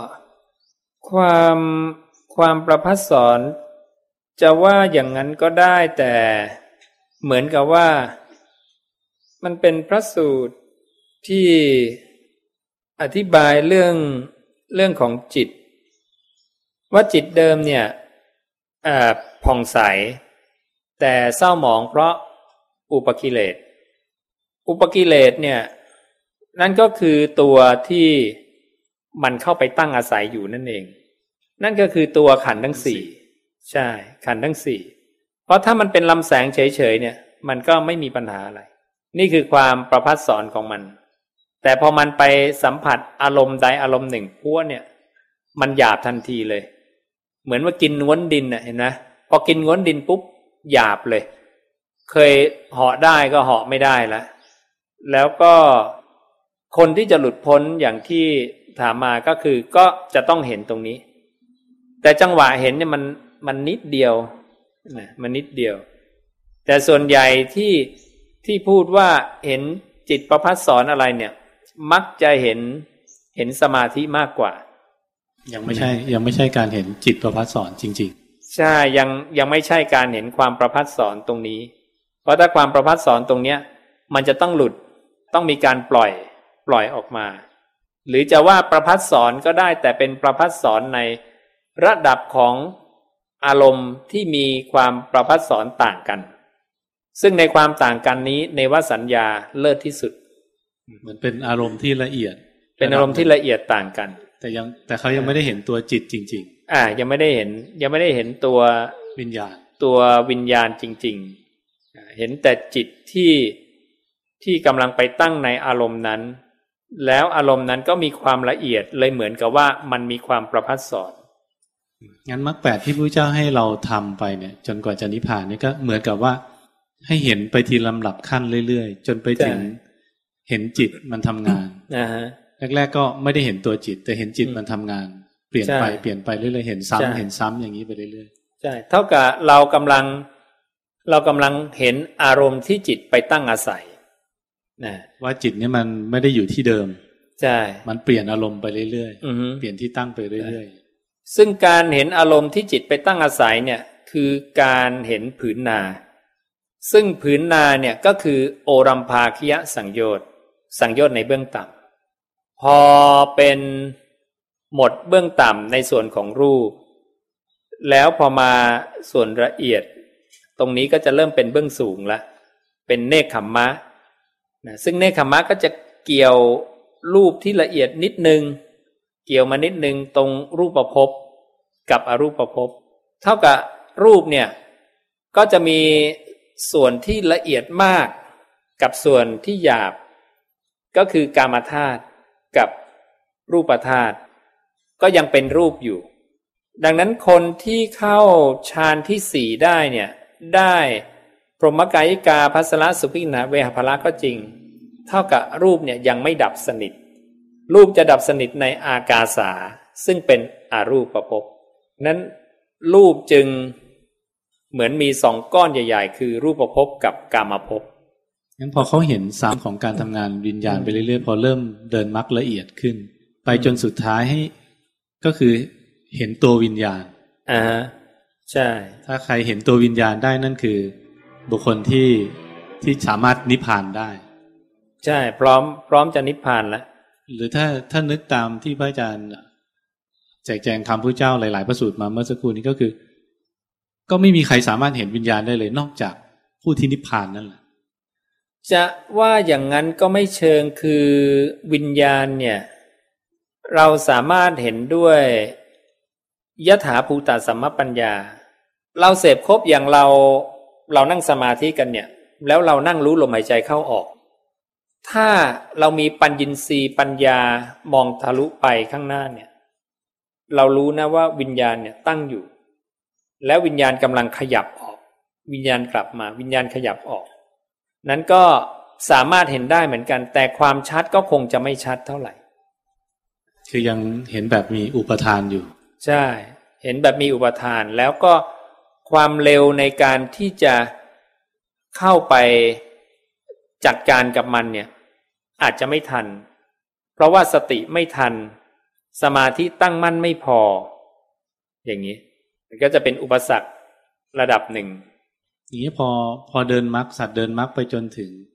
ความประภัสสรจะว่าอย่างนั้นก็ได้แต่เหมือนกับว่ามันเป็นพระสูตรที่อธิบายเรื่องของจิตว่าจิตเดิมเนี่ยผ่องใสแต่เศร้าหมองเพราะอุปกิเลสเนี่ยนั่นก็คือตัวที่มันเข้าไปตั้งอาศัยอยู่นั่นเองนั่นก็คือตัวขันธ์ทั้งสี่ใช่ขันธ์ทั้งสี่เพราะถ้ามันเป็นลำแสงเฉยๆเนี่ยมันก็ไม่มีปัญหาอะไรนี่คือความประภัสสรของมันแต่พอมันไปสัมผัสอารมณ์ใดอารมณ์หนึ่งพวกเนี่ยมันหยาบทันทีเลยเหมือนว่ากินง้วนดินน่ะเห็นไหมพอกินง้วนดินปุ๊บหยาบเลยเคยเหาะได้ก็เหาะไม่ได้แล้วก็คนที่จะหลุดพ้นอย่างที่ถามมาก็คือก็จะต้องเห็นตรงนี้แต่จังหวะเห็นเนี่ยมันนิดเดียวนะมันนิดเดียวแต่ส่วนใหญ่ที่พูดว่าเห็นจิตประภัสสรอะไรเนี่ยมักจะเห็นสมาธิมากกว่ายังไม่ใช่การเห็นจิตประภัสสรจริงๆใช่ยังไม่ใช่การเห็นความประภัสสรตรงนี้เพราะถ้าความประภัสสรตรงเนี้ยมันจะต้องหลุดต้องมีการปล่อยออกมาหรือจะว่าประภัสสรก็ได้แต่เป็นประภัสสรในระดับของอารมณ์ที่มีความประภัสสรต่างกันซึ่งในความต่างกันนี้เนวสัญญาเลิศที่สุดเหมือนเป็นอารมณ์ที่ละเอียดเป็นอารมณ์ที่ละเอียดต่างกันแต่เขายังไม่ได้เห็นตัวจิตจริงๆยังไม่ได้เห็นตัววิญญาณจริงๆเห็นแต่จิตที่กำลังไปตั้งในอารมณ์นั้นแล้วอารมณ์นั้นก็มีความละเอียดเลยเหมือนกับว่ามันมีความประภัสสรงั้นมรรคแปดที่พระเจ้าให้เราทำไปเนี่ยจนกว่าจะนิพพานนี่ก็เหมือนกับว่าให้เห็นไปทีลำดับขั้นเรื่อยๆจนไปถึงเห็นจิตมันทำงานแรกๆก็ไม่ได้เห็นตัวจิตแต่เห็นจิตมันทำงานเปลี่ยนไปเรื่อยๆเห็นซ้ำอย่างนี้ไปเรื่อยๆใช่เท่ากับเรากำลังเห็นอารมณ์ที่จิตไปตั้งอาศัยว่าจิตเนี่ยมันไม่ได้อยู่ที่เดิมใช่มันเปลี่ยนอารมณ์ไปเรื่อยๆเปลี่ยนที่ตั้งไปเรื่อยๆซึ่งการเห็นอารมณ์ที่จิตไปตั้งอาศัยเนี่ยคือการเห็นผืนนาซึ่งผืนนาเนี่ยก็คือโอรัมภาคิยสังโยชน์ในเบื้องต่ำพอเป็นหมดเบื้องต่ำในส่วนของรูปแล้วพอมาส่วนละเอียดตรงนี้ก็จะเริ่มเป็นเบื้องสูงละเป็นเนคขัมมะซึ่งเนคขัมมะก็จะเกี่ยวรูปที่ละเอียดนิดนึงเกี่ยวมานิดนึงตรงรูปภพกับอรูปภพเท่ากับรูปเนี่ยก็จะมีส่วนที่ละเอียดมากกับส่วนที่หยาบก็คือกามธาตุกับรูปธาตุก็ยังเป็นรูปอยู่ดังนั้นคนที่เข้าฌานที่สี่ได้เนี่ยได้พรหมกายิกาภัสสรสุภิกขณเวหภละก็จริงเท่ากับรูปเนี่ยยังไม่ดับสนิทรูปจะดับสนิทในอากาสาซึ่งเป็นอรูปภพนั้นรูปจึงเหมือนมีสองก้อนใหญ่ๆคือรูปภพกับกามภพงั้นพอเขาเห็นซ้ำของการทำงานวิญญาณไปเรื่อยๆพอเริ่มเดินมรรคละเอียดขึ้นไปจนสุดท้ายให้ก็คือเห็นตัววิญญาณใช่ถ้าใครเห็นตัววิญญาณได้นั่นคือบุคคลที่สามารถนิพพานได้ใช่พร้อมจะนิพพานแล้วหรือถ้านึกตามที่พระอาจารย์แจกแจงคำพระเจ้าหลายๆพระสูตรมาเมื่อสักครู่นี้ก็คือก็ไม่มีใครสามารถเห็นวิญญาณได้เลยนอกจากผู้ที่นิพพานนั่นแหละจะว่าอย่างนั้นก็ไม่เชิงคือวิญญาณเนี่ยเราสามารถเห็นด้วยยถาภูตสัมมปัญญาเราเสพครบอย่างเรานั่งสมาธิกันเนี่ยแล้วเรานั่งรู้ลมหายใจเข้าออกถ้าเรามีปัญญินทรีย์ปัญญามองทะลุไปข้างหน้าเนี่ยเรารู้นะว่าวิญญาณเนี่ยตั้งอยู่แล้ววิญญาณกำลังขยับออกวิญญาณกลับมาวิญญาณขยับออกนั้นก็สามารถเห็นได้เหมือนกันแต่ความชัดก็คงจะไม่ชัดเท่าไหร่คือยังเห็นแบบมีอุปทานอยู่ใช่เห็นแบบมีอุปทานแล้วก็ความเร็วในการที่จะเข้าไปจัดการกับมันเนี่ยอาจจะไม่ทันเพราะว่าสติไม่ทันสมาธิตั้งมั่นไม่พออย่างนี้มันก็จะเป็นอุปสรรคระดับหนึ่งอย่างนี้พอเดินมรรคสัตว์เดินมรรคไปจนถึง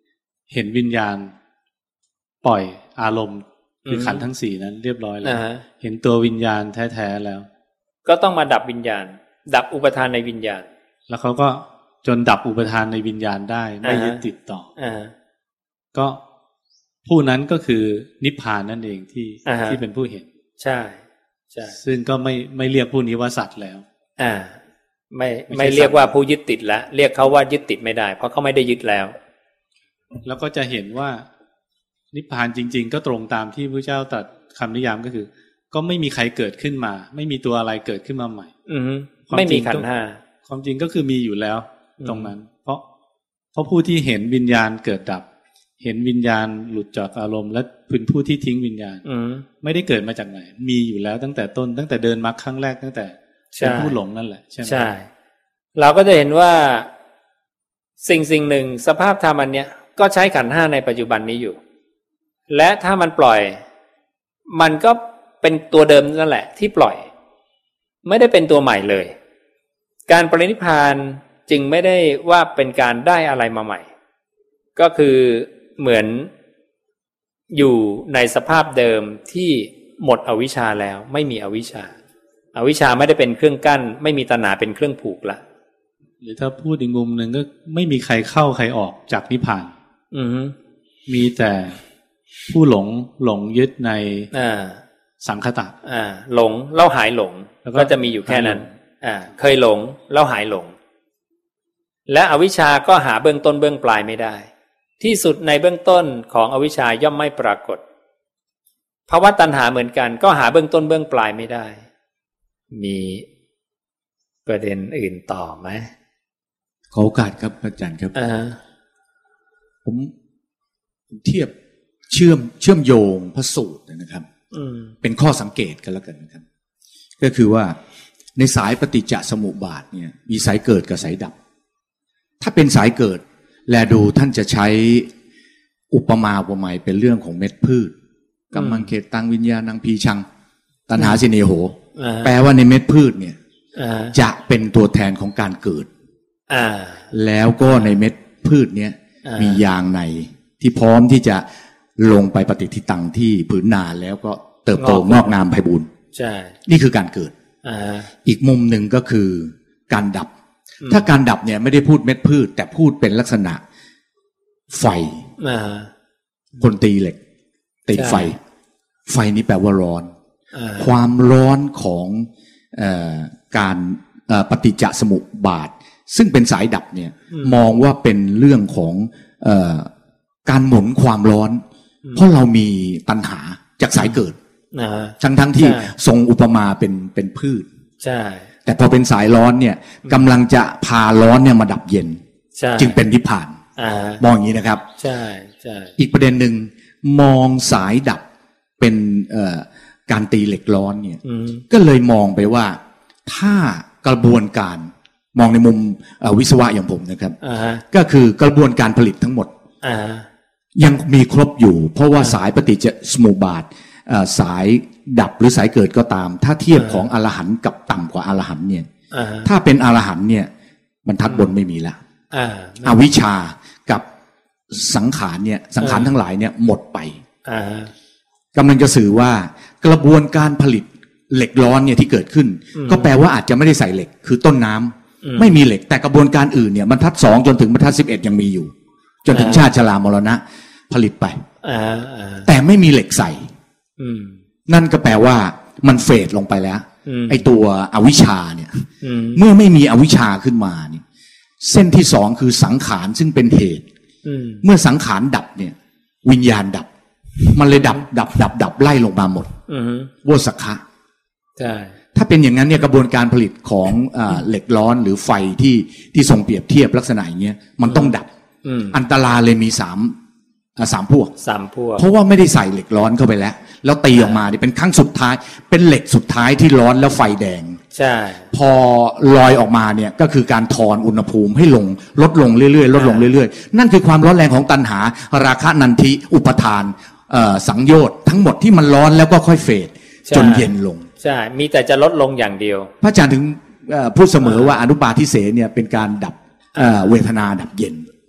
เห็นวิญญาณปล่อยอารมณ์คือขันธ์ทั้งสี่นั้นเรียบร้อยแล้วเห็นตัววิญญาณแท้ๆแล้วก็ต้องมาดับวิญญาณดับอุปทานในวิญญาณแล้วเขาก็จนดับอุปทานในวิญญาณได้ไม่ยึดติดต่อก็ผู้นั้นก็คือนิพพานนั่นเองที่เป็นผู้เห็นใช่ใช่ซึ่งก็ไม่เรียกผู้นี้ว่าสัตว์แล้วไม่เรียกว่าผู้ยึดติดแล้วเรียกเขาว่ายึดติดไม่ได้เพราะเขาไม่ได้ยึดแล้วแล้วก็จะเห็นว่านิพพานจริงๆก็ตรงตามที่พระเจ้าตรัสคำนิยามก็คือก็ไม่มีใครเกิดขึ้นมาไม่มีตัวอะไรเกิดขึ้นมาใหม่ไม่มีขันธ์ห้าความจริงก็คือมีอยู่แล้วตรงนั้นเพราะผู้ที่เห็นวิญญาณเกิดดับเห็นวิญญาณหลุดจากอารมณ์และเป็นผู้ที่ทิ้งวิญญาณไม่ได้เกิดมาจากไหนมีอยู่แล้วตั้งแต่ต้นตั้งแต่เดินมรรคครั้งแรกตั้งแต่เป็นผู้หลงนั่นแหละใช่ไหมใช่เราก็จะเห็นว่าสิ่งหนึ่งสภาพธรรมอันเนี้ยก็ใช้ขันธ์ห้าในปัจจุบันนี้อยู่และถ้ามันปล่อยมันก็เป็นตัวเดิมนั่นแหละที่ปล่อยไม่ได้เป็นตัวใหม่เลยการปรินิพพานจึงไม่ได้ว่าเป็นการได้อะไรมาใหม่ก็คือเหมือนอยู่ในสภาพเดิมที่หมดอวิชชาแล้วไม่มีอวิชชาอวิชชาไม่ได้เป็นเครื่องกั้นไม่มีตัณหาเป็นเครื่องผูกละหรือถ้าพูดอีกมุมหนึ่งก็ไม่มีใครเข้าใครออกจากนิพพานมีแต่ผู้หลงยึดในสังคตะหลงแล้วหายหลงก็จะมีอยู่แค่นั้นเคยหลงแล้วหายหลงและอวิชชาก็หาเบื้องต้นเบื้องปลายไม่ได้ที่สุดในเบื้องต้นของอวิชชาย่อมไม่ปรากฏภาวะตัณหาเหมือนกันก็หาเบื้องต้นเบื้องปลายไม่ได้มีประเด็นอื่นต่อไหมขอโอกาสครับอาจารย์ครับผมเทียบเชื่อมโยงพระสูตรนะครับเป็นข้อสังเกตกันแล้วกันนะครับก็คือว่าในสายปฏิจจสมุปบาทเนี่ยมีสายเกิดกับสายดับถ้าเป็นสายเกิดแลดูท่านจะใช้อุปมาอุปไมยเป็นเรื่องของเม็ดพืชกัมมังเขตังวิญญาณังพีชังตัณหาสิเนโหแปลว่าในเม็ดพืชเนี่ยจะเป็นตัวแทนของการเกิดแล้วก็ในเม็ดพืชเนี่ยมียางในที่พร้อมที่จะลงไปปฏิทิตังที่ผืนนาแล้วก็เติบโตงอกงามไพบูลย์นี่คือการเกิดอีกมุมหนึ่งก็คือการดับถ้าการดับเนี่ยไม่ได้พูดเม็ดพืชแต่พูดเป็นลักษณะไฟคนตีเหล็กติดไฟนี้แปลว่าร้อนความร้อนของการปฏิจจสมุปบาทซึ่งเป็นสายดับเนี่ยมองว่าเป็นเรื่องของการหมุนความร้อนเพราะเรามีตัณหาจากสายเกิดทั้งที่ทรงอุปมาเป็นพืชใช่แต่พอเป็นสายร้อนเนี่ยกำลังจะพาร้อนเนี่ยมาดับเย็นจึงเป็นนิพพานมองอย่างนี้นะครับใช่ใช่อีกประเด็นหนึ่งมองสายดับเป็นการตีเหล็กร้อนเนี่ยก็เลยมองไปว่าถ้ากระบวนการมองในมุมวิศวะอย่างผมนะครับก็คือกระบวนการผลิตทั้งหมดยังมีครบอยู่เพราะว่าสายปฏิจจสมุปบาทสายดับหรือสายเกิดก็ตามถ้าเทียบของอรหันต์กับต่ำกว่าอรหันต์เนี่ยถ้าเป็นอรหันต์เนี่ยบรรทัดบนไม่มีแล้วอวิชชากับสังขารเนี่ยสังขารทั้งหลายเนี่ยหมดไปกำลังจะสื่อว่ากระบวนการผลิตเหล็กร้อนเนี่ยที่เกิดขึ้นก็แปลว่าอาจจะไม่ได้ใส่เหล็กคือต้นน้ำไม่มีเหล็กแต่กระบวนการอื่นเนี่ยบรรทัด2จนถึงบรรทัด11ยังมีอยู่จนถึงชาติชรามรณะผลิตไปแต่ไม่มีเหล็กใส่นั่นก็แปลว่ามันเฟดลงไปแล้วไอ้ตัวอวิชชาเนี่ยเมื่อไม่มีอวิชชาขึ้นมาเนี่ยเส้นที่2คือสังขารซึ่งเป็นเหตุเมื่อสังขารดับเนี่ยวิญญาณดับมันเลยดับไล่ลงมาหมดโวสักขะถ้าเป็นอย่างนั้นเนี่ยกระบวนการผลิตของเหล็กร้อนหรือไฟที่ทรงเปรียบเทียบลักษณะอย่างเงี้ยมันต้องดับอันตรายเลยมี3พวกเพราะว่าไม่ได้ใส่เหล็กร้อนเข้าไปแล้วตีออกมาเนี่ยเป็นครั้งสุดท้ายเป็นเหล็กสุดท้ายที่ร้อนแล้วไฟแดงใช่พอลอยออกมาเนี่ยก็คือการทอนอุณหภูมิให้ลดลงเรื่อยๆลดลงเรื่อยๆนั่นคือความร้อนแรงของตัณหาราคะนันทิอุปทานสังโยชน์ทั้งหมดที่มันร้อนแล้วก็ค่อยเฟดจนเย็นลงใช่มีแต่จะลดลงอย่างเดียวพระอาจารย์ถึงพูดเสมอว่าอนุปาทิเสเนี่ยเป็นการดับเวทนาดับเย็น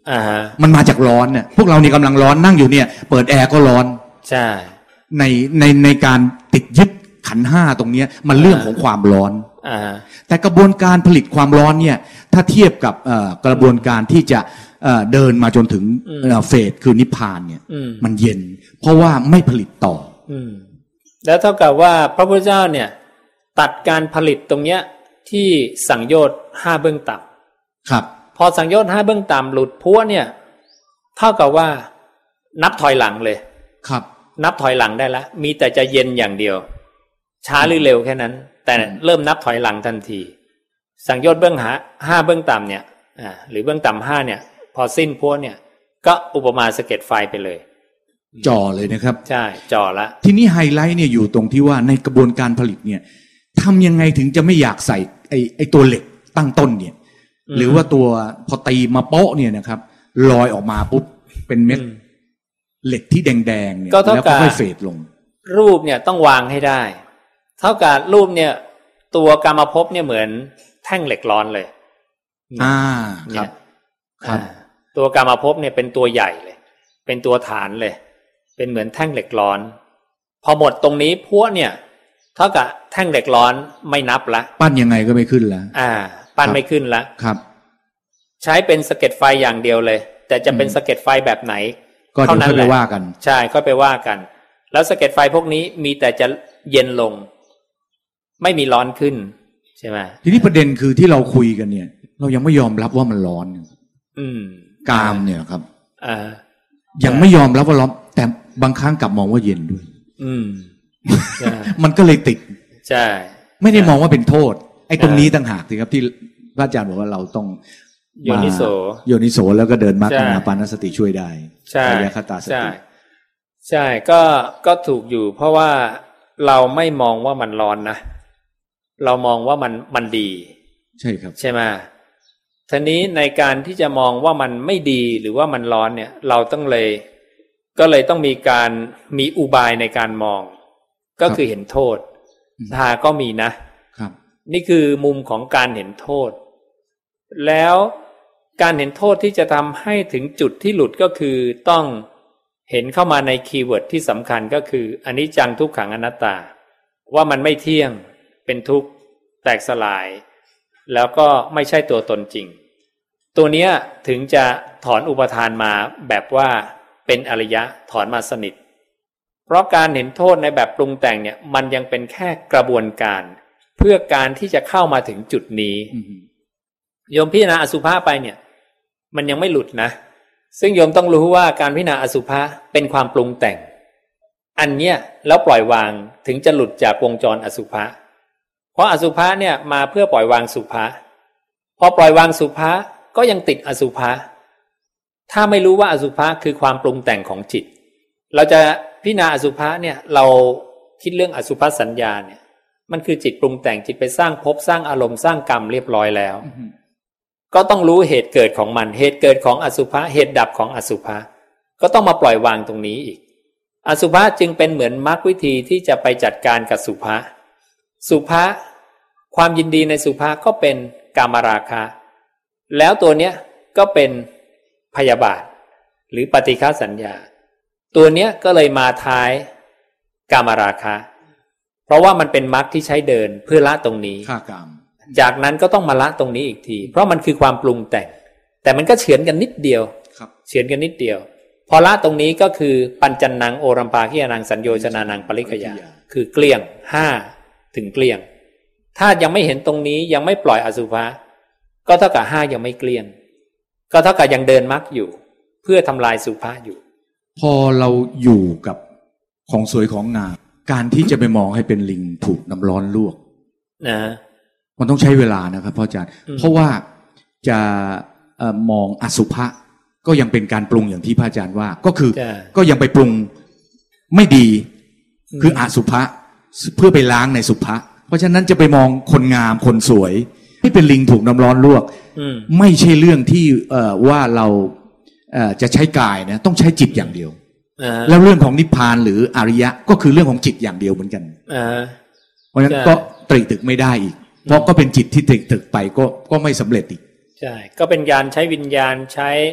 มันมาจากร้อนเนี่ยพวกเรานี่กำลังร้อนนั่งอยู่เนี่ยเปิดแอร์ก็ร้อนใช่ในการติดยึดขันธ์ห้าตรงนี้มันเรื่องของความร้อนแต่กระบวนการผลิตความร้อนเนี่ยถ้าเทียบกับกระบวนการที่จะเดินมาจนถึงเฟสคือนิพพานเนี่ยมันเย็นเพราะว่าไม่ผลิตต่อแล้วเท่ากับว่าพระพุทธเจ้าเนี่ยตัดการผลิตตรงเนี้ยที่สังโยชน์5เบื้องต่ำครับพอสังโยชน์5เบื้องต่ำหลุดพ้นเนี่ยเท่ากับว่านับถอยหลังเลยครับนับถอยหลังได้แล้วมีแต่จะเย็นอย่างเดียวช้าหรือเร็วแค่นั้นแต่เริ่มนับถอยหลังทันทีสังโยชน์เบื้อง5เบื้องต่ำเนี่ยหรือเบื้องต่ำ5เนี่ยพอสิ้นพ้นเนี่ยก็อุปมาสะเก็ดไฟไปเลยจ่อเลยนะครับใช่จ่อละทีนี้ไฮไลท์เนี่ยอยู่ตรงที่ว่าในกระบวนการผลิตเนี่ยทำยังไงถึงจะไม่อยากใส่ไอ้ตัวเหล็กตั้งต้นเนี่ยหรือว่าตัวพอตีมาโป๊ะเนี่ยนะครับลอยออกมาปุ๊บเป็นเม็ดเหล็กที่แดงๆเนี่ยแล้วก็ค่อยเฟดลงรูปเนี่ยต้องวางให้ได้เท่ากับรูปเนี่ยตัวกามภพเนี่ยเหมือนแท่งเหล็กร้อนเลยครับตัวกามภพเนี่ยเป็นตัวใหญ่เลยเป็นตัวฐานเลยเป็นเหมือนแท่งเหล็กร้อนพอหมดตรงนี้พวกเนี่ยเท่ากับแท่งเหล็กร้อนไม่นับละปั้นยังไงก็ไม่ขึ้นแล้วปั้นไม่ขึ้นละครับใช้เป็นสะเก็ดไฟอย่างเดียวเลยแต่จะเป็นสะเก็ดไฟแบบไหนก็เท่านั้นแหละว่ากันใช่ก็ไปว่ากันแล้วสะเก็ดไฟพวกนี้มีแต่จะเย็นลงไม่มีร้อนขึ้นใช่ไหมทีนี้ประเด็นคือที่เราคุยกันเนี่ยเรายังไม่ยอมรับว่ามันร้อนกามเนี่ยครับยังไม่ยอมรับว่าร้อนแต่บางครั้งกลับมองว่าเย็นด้วยมันก็เลยติดใช่ไม่ได้มองว่าเป็นโทษไอ้ตรงนี้ต่างหากสิครับที่พระอาจารย์บอกว่าเราต้องโยนิโสแล้วก็เดินมรรคอนาปานสติช่วยได้ใช่ยคตาสติใช่ก็ถูกอยู่เพราะว่าเราไม่มองว่ามันร้อนนะเรามองว่ามันดีใช่ครับใช่ไหมทีนี้ในการที่จะมองว่ามันไม่ดีหรือว่ามันร้อนเนี่ยเราก็เลยต้องมีอุบายในการมองก็คือเห็นโทษก็มีนะครับนี่คือมุมของการเห็นโทษแล้วการเห็นโทษที่จะทำให้ถึงจุดที่หลุดก็คือต้องเห็นเข้ามาในคีย์เวิร์ดที่สำคัญก็คืออนิจจังทุกขังอนัตตาว่ามันไม่เที่ยงเป็นทุกข์แตกสลายแล้วก็ไม่ใช่ตัวตนจริงตัวเนี้ยถึงจะถอนอุปทานมาแบบว่าเป็นอริยะถอนมาสนิทเพราะการเห็นโทษในแบบปรุงแต่งเนี่ยมันยังเป็นแค่กระบวนการเพื่อการที่จะเข้ามาถึงจุดนี้โยมพิจารณาอสุภะไปเนี่ยมันยังไม่หลุดนะซึ่งโยมต้องรู้ว่าการพิจารณาอสุภะเป็นความปรุงแต่งอันเนี้ยแล้วปล่อยวางถึงจะหลุดจากวงจรอสุภะเพราะอสุภะเนี่ยมาเพื่อปล่อยวางสุภะพอปล่อยวางสุภะก็ยังติดอสุภะถ้าไม่รู้ว่าอสุภะคือความปรุงแต่งของจิตเราจะพิจารณาอสุภะเนี่ยเราคิดเรื่องอสุภสัญญาเนี่ยมันคือจิตปรุงแต่งจิตไปสร้างภพสร้างอารมณ์สร้างกรรมเรียบร้อยแล้วก็ต้องรู้เหตุเกิดของมันเหตุเกิดของอสุภะเหตุดับของอสุภะก็ต้องมาปล่อยวางตรงนี้อีกอสุภะจึงเป็นเหมือนมรรควิธีที่จะไปจัดการกับสุภะสุภะความยินดีในสุภะก็เป็นกามราคะแล้วตัวเนี้ยก็เป็นพยาบาทหรือปฏิฆาสัญญาตัวเนี้ยก็เลยมาท้ายกามราคะเพราะว่ามันเป็นมรรคที่ใช้เดินเพื่อละตรงนี้ฆ่ากามจากนั้นก็ต้องมาละตรงนี้อีกทีเพราะมันคือความปรุงแต่มันก็เฉือนกันนิดเดียวเฉือนกันนิดเดียวพอละตรงนี้ก็คือปัญจนังโอรัมปาขิยานังสัญโยชนานังปริคยาคือเกลี้ยง5ถึงเกลี้ยงถ้ายังไม่เห็นตรงนี้ยังไม่ปล่อยอสุภะก็เท่ากับ5ยังไม่เกลี้ยงก็เท่ากับยังเดินมรรคอยู่เพื่อทำลายสุภะอยู่พอเราอยู่กับของสวยของงามการที่จะไปมองให้เป็นลิงถูกน้ำร้อนลวกมันต้องใช้เวลานะครับพ่ออาจารย์เพราะว่าจะมองอสุภะก็ยังเป็นการปรุงอย่างที่พระอาจารย์ว่าก็คือก็ยังไปปรุงไม่ดีคืออสุภะเพื่อไปล้างในสุภะเพราะฉะนั้นจะไปมองคนงามคนสวยให้เป็นลิงถูกน้ำร้อนลวกไม่ใช่เรื่องที่ว่าเราจะใช้กายนะต้องใช้จิตอย่างเดียวแล้วเรื่องของนิพพานหรืออริยะก็คือเรื่องของจิตอย่างเดียวเหมือนกันเพราะฉะนั้นก็ตรีตึกไม่ได้อีกเพราะก็เป็นจิตที่ตรีตึกไปก็ไม่สำเร็จอีกใช่ก็เป็นญาณใช้วิญญาณใช้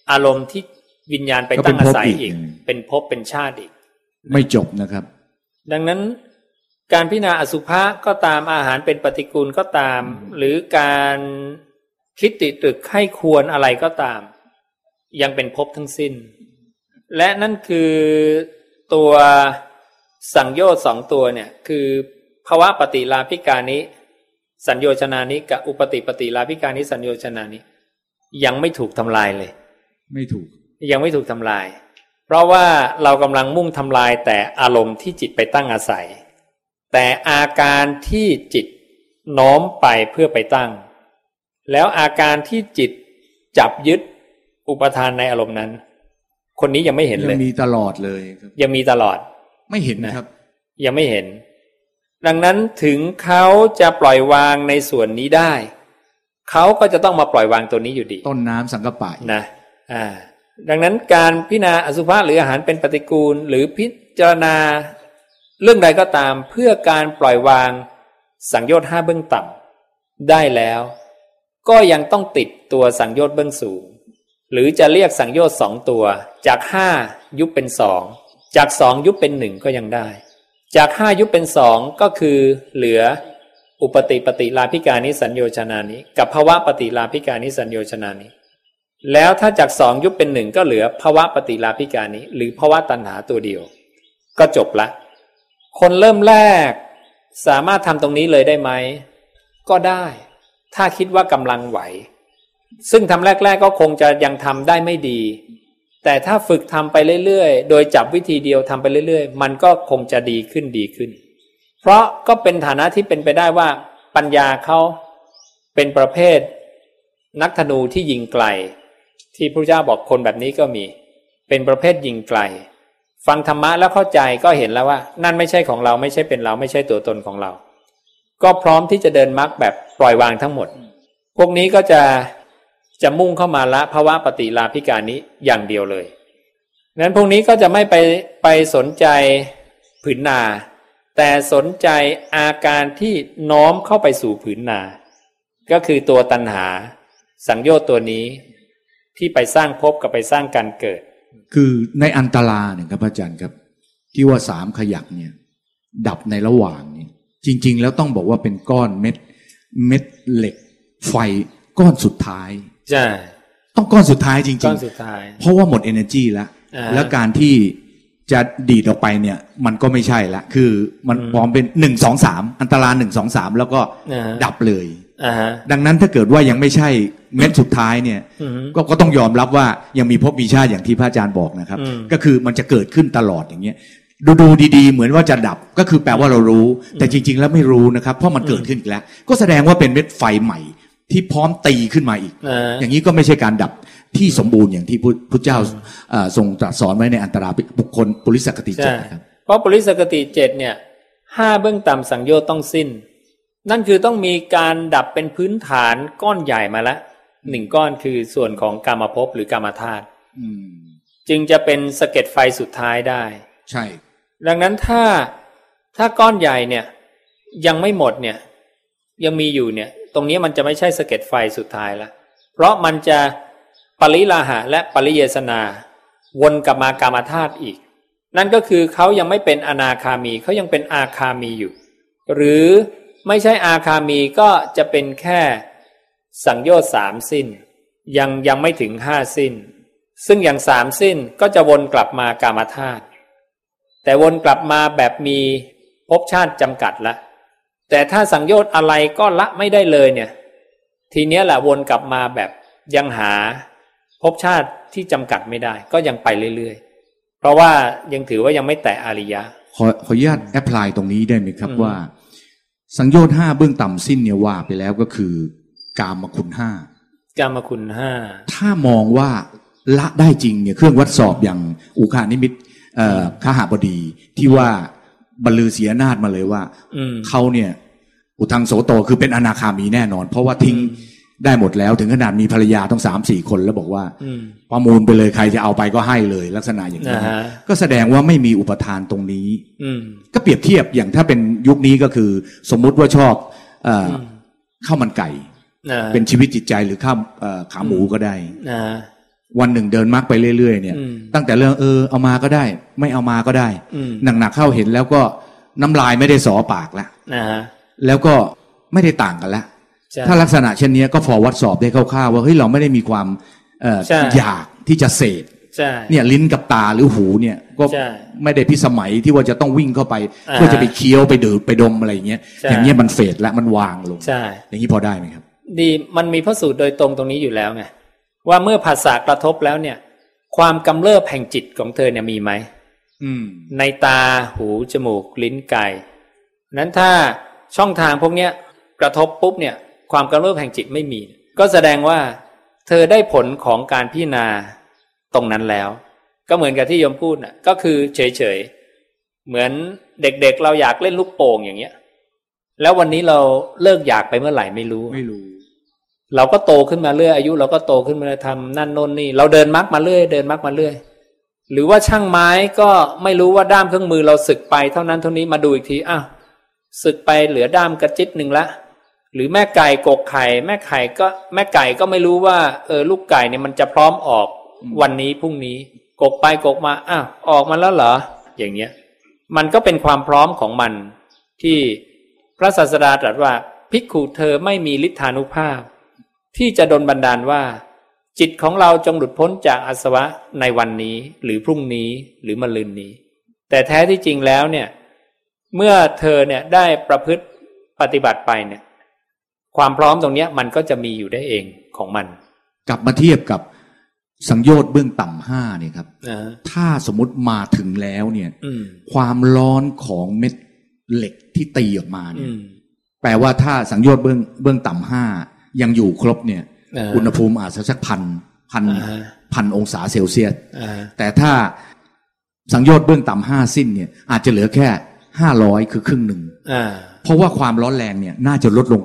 อารมณ์ที่วิญญาณไปตั้งอาศัยอีกเป็นภพเป็นชาติอีกไม่จบนะครับดังนั้นการพิจารณาอสุภะก็ตามอาหารเป็นปฏิกูลก็ตามหรือการคิดติตรึกไข้ควรอะไรก็ตามยังเป็นภพทั้งสิ้นและนั่นคือตัวสังโยชน์2ตัวเนี่ยคือภวะปฏิลาภิกานิสัญโยชนานิกับอุปติปฏิลาภิกานิสัญโยชนานิยังไม่ถูกทำลายเลยไม่ถูกยังไม่ถูกทำลายเพราะว่าเรากำลังมุ่งทำลายแต่อารมณ์ที่จิตไปตั้งอาศัยแต่อาการที่จิตโน้มไปเพื่อไปตั้งแล้วอาการที่จิตจับยึดอุปทานในอารมณ์นั้นคนนี้ยังไม่เห็นเลยยังมีตลอดเลยยังมีตลอดไม่เห็นนะครับยังไม่เห็นดังนั้นถึงเขาจะปล่อยวางในส่วนนี้ได้เขาก็จะต้องมาปล่อยวางตัวนี้อยู่ดีต้นน้ำสังกปะนะดังนั้นการพิจารณาอสุภะหรืออาหารเป็นปฏิกูลหรือพิจารณาเรื่องใดก็ตามเพื่อการปล่อยวางสังโยชน์5เบื้องต่ำได้แล้วก็ยังต้องติดตัวสังโยชน์เบื้องสูงหรือจะเรียกสังโยชน์2ตัวจาก5ยุบเป็น2จาก2ยุบเป็น1ก็ยังได้จาก5ยุบเป็น2ก็คือเหลืออุปติปฏิลาภิกานิสัญโยชนานิกับภวะปฏิลาภิกานิสัญโยชนานิแล้วถ้าจาก2ยุบเป็น1ก็เหลือภวะปฏิลาภิกานิหรือภวะตัณหาตัวเดียวก็จบละคนเริ่มแรกสามารถทำตรงนี้เลยได้ไหมก็ได้ถ้าคิดว่ากำลังไหวซึ่งทำแรกๆก็คงจะยังทำได้ไม่ดีแต่ถ้าฝึกทำไปเรื่อยๆโดยจับวิธีเดียวทำไปเรื่อยๆมันก็คงจะดีขึ้นเพราะก็เป็นฐานะที่เป็นไปได้ว่าปัญญาเขาเป็นประเภทนักธนูที่ยิงไกลที่พระเจ้าบอกคนแบบนี้ก็มีเป็นประเภทยิงไกลฟังธรรมะแล้วเข้าใจก็เห็นแล้วว่านั่นไม่ใช่ของเราไม่ใช่เป็นเราไม่ใช่ตัวตนของเราก็พร้อมที่จะเดินมรรคแบบปล่อยวางทั้งหมดพวกนี้ก็จะมุ่งเข้ามาละภวะปฏิลาภิกานิอย่างเดียวเลยงั้นพวกนี้ก็จะไม่ไปสนใจผืนนาแต่สนใจอาการที่น้อมเข้าไปสู่ผืนนาก็คือตัวตัณหาสังโยชน์ตัวนี้ที่ไปสร้างภพกับไปสร้างการเกิดคือในอันตราเนี่ยครับอาจารย์ครับที่ว่า3ขยักเนี่ยดับในระหว่างเนี่ยจริงๆแล้วต้องบอกว่าเป็นก้อนเม็ดเหล็กไฟก้อนสุดท้ายใช่ต้องก้อนสุดท้ายจริงๆก้อนสุดท้ายเพราะว่าหมด energy แล้วการที่จะดีดออกไปเนี่ยมันก็ไม่ใช่ละคือมันพร้อมเป็น1 2 3อันตรา1 2 3แล้วก็ดับเลยดังนั้นถ้าเกิดว่ายังไม่ใช่เม็ดสุดท้ายเนี่ยก็ต้องยอมรับว่ายังมีภพมีชาติอย่างที่พระอาจารย์บอกนะครับก็คือมันจะเกิดขึ้นตลอดอย่างเงี้ยดูดีๆเหมือนว่าจะดับก็คือแปลว่าเรารู้แต่จริงๆแล้วไม่รู้นะครับเพราะมันเกิดขึ้นอีกแล้วก็แสดงว่าเป็นเม็ดไฟใหม่ที่พร้อมตีขึ้นมาอีกอย่างนี้ก็ไม่ใช่การดับที่สมบูรณ์อย่างที่พุทธเจ้าทรงตรัสสอนไว้ในอันตราบุคคลปุริสกติ7นะครับเพราะปุริสกติ7เนี่ย5เบื้องต่ำสังโยชน์ต้องสิ้นนั่นคือต้องมีการดับเป็นพื้นฐานก้อนใหญ่มาแล้ว1ก้อนคือส่วนของกามภพหรือกามธาตุจึงจะเป็นสะเก็ดไฟสุดท้ายได้ใช่ดังนั้นถ้าก้อนใหญ่เนี่ยยังไม่หมดเนี่ยยังมีอยู่เนี่ยตรงนี้มันจะไม่ใช่สะเก็ดไฟสุดท้ายละเพราะมันจะปริลาหะและปริเยสนาวนกลับมากามธาตุอีกนั่นก็คือเขายังไม่เป็นอนาคามีเขายังเป็นอาคามีอยู่หรือไม่ใช่อาคามีก็จะเป็นแค่สังโยชน์3สิ้นยังไม่ถึง5สิ้นซึ่งอย่าง3สิ้นก็จะวนกลับมากามธาตุแต่วนกลับมาแบบมีภพชาติจำกัดละแต่ถ้าสังโยชน์อะไรก็ละไม่ได้เลยเนี่ยทีเนี้ยแหละวนกลับมาแบบยังหาภพชาติที่จำกัดไม่ได้ก็ยังไปเรื่อยๆเพราะว่ายังถือว่ายังไม่แตะอริยะขออนุญาตแอพพลายตรงนี้ได้ไหมครับว่าสังโยชน์5เบื้องต่ำสิ้นเนี่ยว่าไปแล้วก็คือกามคุณ5 กามคุณ5 ถ้ามองว่าละได้จริงเนี่ยเครื่องวัดสอบอย่างอุคานิมิตขหบดีที่ว่าบรรลือเสียนาฏมาเลยว่าเขาเนี่ยอุทังโสโตคือเป็นอนาคามีแน่นอนเพราะว่าทิ้งได้หมดแล้วถึงขนาดมีภรรยาต้อง 3-4 คนแล้วบอกว่าประมูลไปเลยใครจะเอาไปก็ให้เลยลักษณะอย่างนี้ก็แสดงว่าไม่มีอุปทานตรงนี้ก็เปรียบเทียบอย่างถ้าเป็นยุคนี้ก็คือสมมุติว่าชอบข้าวมันไก่เป็นชีวิตจิตใจหรือข้าวขาหมูก็ได้วันหนึ่งเดินมรรคไปเรื่อยๆเนี่ยตั้งแต่เรื่องเอามาก็ได้ไม่เอามาก็ได้หนักๆเข้าเห็นแล้วก็น้ำลายไม่ได้สอปากแล้วแล้วก็ไม่ได้ต่างกันแล้วถ้าลักษณะเช่นนี้ก็พอวัดสอบได้คร่าวๆว่าเฮ้ยเราไม่ได้มีความอยากที่จะเสพเนี่ยลิ้นกับตาหรือหูเนี่ยก็ไม่ได้พิสมัยที่ว่าจะต้องวิ่งเข้าไปเพื่อจะไปเคี้ยวไปดื่มไปดมอะไรอย่างเงี้ยอย่างเงี้ยมันเฟดและมันวางลงอย่างนี้พอได้ไหมครับดีมันมีพระสูตรโดยตรงตรงนี้อยู่แล้วไงว่าเมื่อภาษากระทบแล้วเนี่ยความกำเริบแห่งจิตของเธอเนี่ยมีไหมในตาหูจมูกลิ้นกายนั้นถ้าช่องทางพวกเนี้ยกระทบปุ๊บเนี่ยความกำเริบแห่งจิตไม่มีก็แสดงว่าเธอได้ผลของการพิจารณาตรงนั้นแล้วก็เหมือนกับที่โยมพูดน่ะก็คือเฉยๆเหมือนเด็กๆเราอยากเล่นลูกโป่งอย่างเงี้ยแล้ววันนี้เราเลิกอยากไปเมื่อไหร่ไม่รู้เราก็โตขึ้นมาเรื่อยอายุเราก็โตขึ้นมาทำนั่นโน่นนี่เราเดินมรรคมาเรื่อยเดินมรรคมาเรื่อยหรือว่าช่างไม้ก็ไม่รู้ว่าด้ามเครื่องมือเราสึกไปเท่านั้นเท่านี้มาดูอีกทีอ้าวสึกไปเหลือด้ามกระจิตนึงละหรือแม่ไก่กกไข่แม่ไก่ก็ไม่รู้ว่าลูกไก่เนี่ยมันจะพร้อมออกวันนี้พรุ่งนี้กกไปกกมาอ้าวออกมาแล้วเหรออย่างเงี้ยมันก็เป็นความพร้อมของมันที่พระศาสดาตรัสว่าภิกขุเธอไม่มีฤทธานุภาพที่จะดลบันดาลว่าจิตของเราจงหลุดพ้นจากอาสวะในวันนี้หรือพรุ่งนี้หรือมะรืนนี้แต่แท้ที่จริงแล้วเนี่ยเมื่อเธอเนี่ยได้ประพฤติปฏิบัติไปเนี่ยความพร้อมตรงนี้มันก็จะมีอยู่ได้เองของมันกลับมาเทียบกับสังโยชน์เบื้องต่ำ5เนี่ยครับถ้าสมมติมาถึงแล้วเนี่ยความร้อนของเม็ดเหล็กที่ตีออกมาเนี่ยแปลว่าถ้าสังโยชน์เบื้องต่ำ5ยังอยู่ครบเนี่ยอุณหภูมิอาจจะสักพันองศาเซลเซียสแต่ถ้าสังโยชน์เบื้องต่ำ5สิ้นเนี่ยอาจจะเหลือแค่500คือครึ่งหนึ่งเพราะว่าความร้อนแรงเนี่ยน่าจะลดลง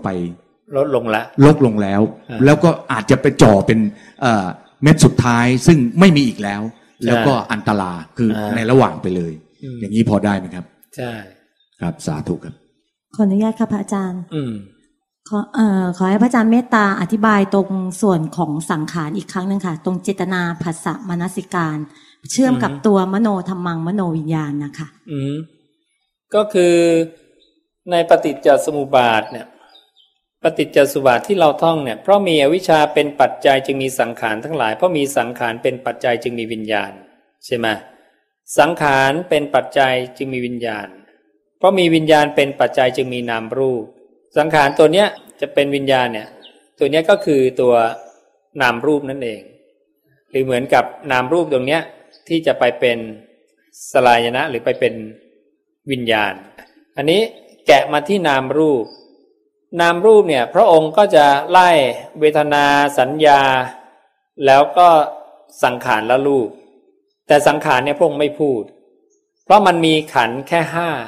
แล้วแล้วก็อาจจะไปจ่อเป็นเม็ดสุดท้ายซึ่งไม่มีอีกแล้วแล้วก็อันตรายคือในระหว่างไปเลยอย่างนี้พอได้ไหมครับใช่ครับสาธุครับขออนุญาตครับพระอาจารย์ขอให้พระอาจารย์เมตตาอธิบายตรงส่วนของสังขารอีกครั้งนึงค่ะตรงเจตนาผัสสะมนสิการเชื่อมกับตัวมโนธัมมังมโนวิญญาณนะคะก็คือในปฏิจจสมุปบาทเนี่ยปฏิจจสมุปบาทที่เราท่องเนี่ยเพราะมีอวิชชาเป็นปัจจัยจึงมีสังขารทั้งหลายเพราะมีสังขารเป็นปัจจัยจึงมีวิญญาณใช่ไหมสังขารเป็นปัจจัยจึงมีวิญญาณเพราะมีวิญญาณเป็นปัจจัยจึงมีนามรูปสังขารตัวเนี้ยจะเป็นวิญญาณเนี่ยตัวเนี้ยก็คือตัวนามรูปนั่นเองหรือเหมือนกับนามรูปตรงเนี้ยที่จะไปเป็นสลายนะหรือไปเป็นวิญญาณอันนี้แกะมาที่นามรูปเนี่ยพระองค์ก็จะไล่เวทนาสัญญาแล้วก็สังขารและรูปแต่สังขารเนี่ยพระองค์ไม่พูดเพราะมันมีขันธ์แค่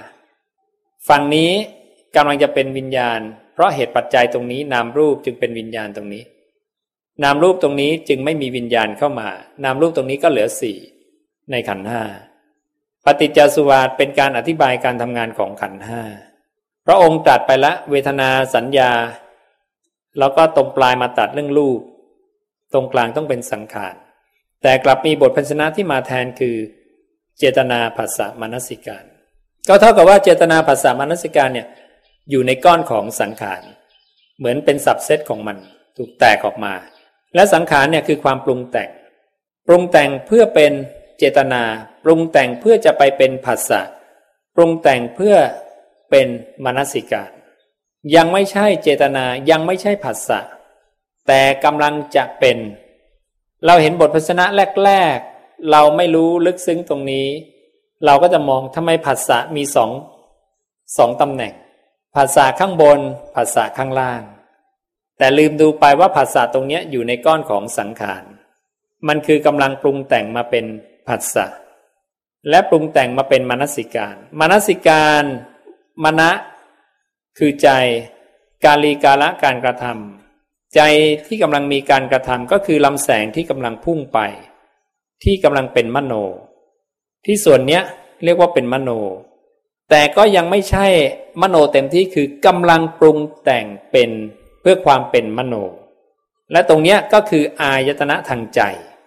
5ฝั่งนี้กำลังจะเป็นวิญญาณเพราะเหตุปัจจัยตรงนี้นามรูปจึงเป็นวิญญาณตรงนี้นามรูปตรงนี้จึงไม่มีวิญญาณเข้ามานามรูปตรงนี้ก็เหลือ4ในขันธ์5ปฏิจจสมุปบาทเป็นการอธิบายการทำงานของขันธ์5พระองค์ตรัสไปละเวทนาสัญญาแล้วก็ตรงปลายมาตัดเรื่องรูปตรงกลางต้องเป็นสังขารแต่กลับมีบทพันชนะที่มาแทนคือเจตนาผัสสะมนสิการก็เท่ากับว่าเจตนาผัสสะมนสิการเนี่ยอยู่ในก้อนของสังขารเหมือนเป็นสับเซตของมันถูกแตกออกมาและสังขารเนี่ยคือความปรุงแต่งเพื่อเป็นเจตนาปรุงแต่งเพื่อจะไปเป็นผัสสะปรุงแต่งเพื่อเป็นมนสิการยังไม่ใช่เจตนายังไม่ใช่ผัสสะแต่กำลังจะเป็นเราเห็นบทพยัญชนะแรกๆเราไม่รู้ลึกซึ้งตรงนี้เราก็จะมองทำไมผัสสะมีสองตำแหน่งผัสสะข้างบนผัสสะข้างล่างแต่ลืมดูไปว่าผัสสะตรงนี้อยู่ในก้อนของสังขารมันคือกำลังปรุงแต่งมาเป็นผัสสะและปรุงแต่งมาเป็นมนสิการมณะคือใจกาลีกาละการกระทำใจที่กำลังมีการกระทำก็คือลำแสงที่กำลังพุ่งไปที่กำลังเป็นมโนที่ส่วนเนี้ยเรียกว่าเป็นมโนแต่ก็ยังไม่ใช่มโนเต็มที่คือกำลังปรุงแต่งเป็นเพื่อความเป็นมโนและตรงเนี้ยก็คืออายตนะทางใจ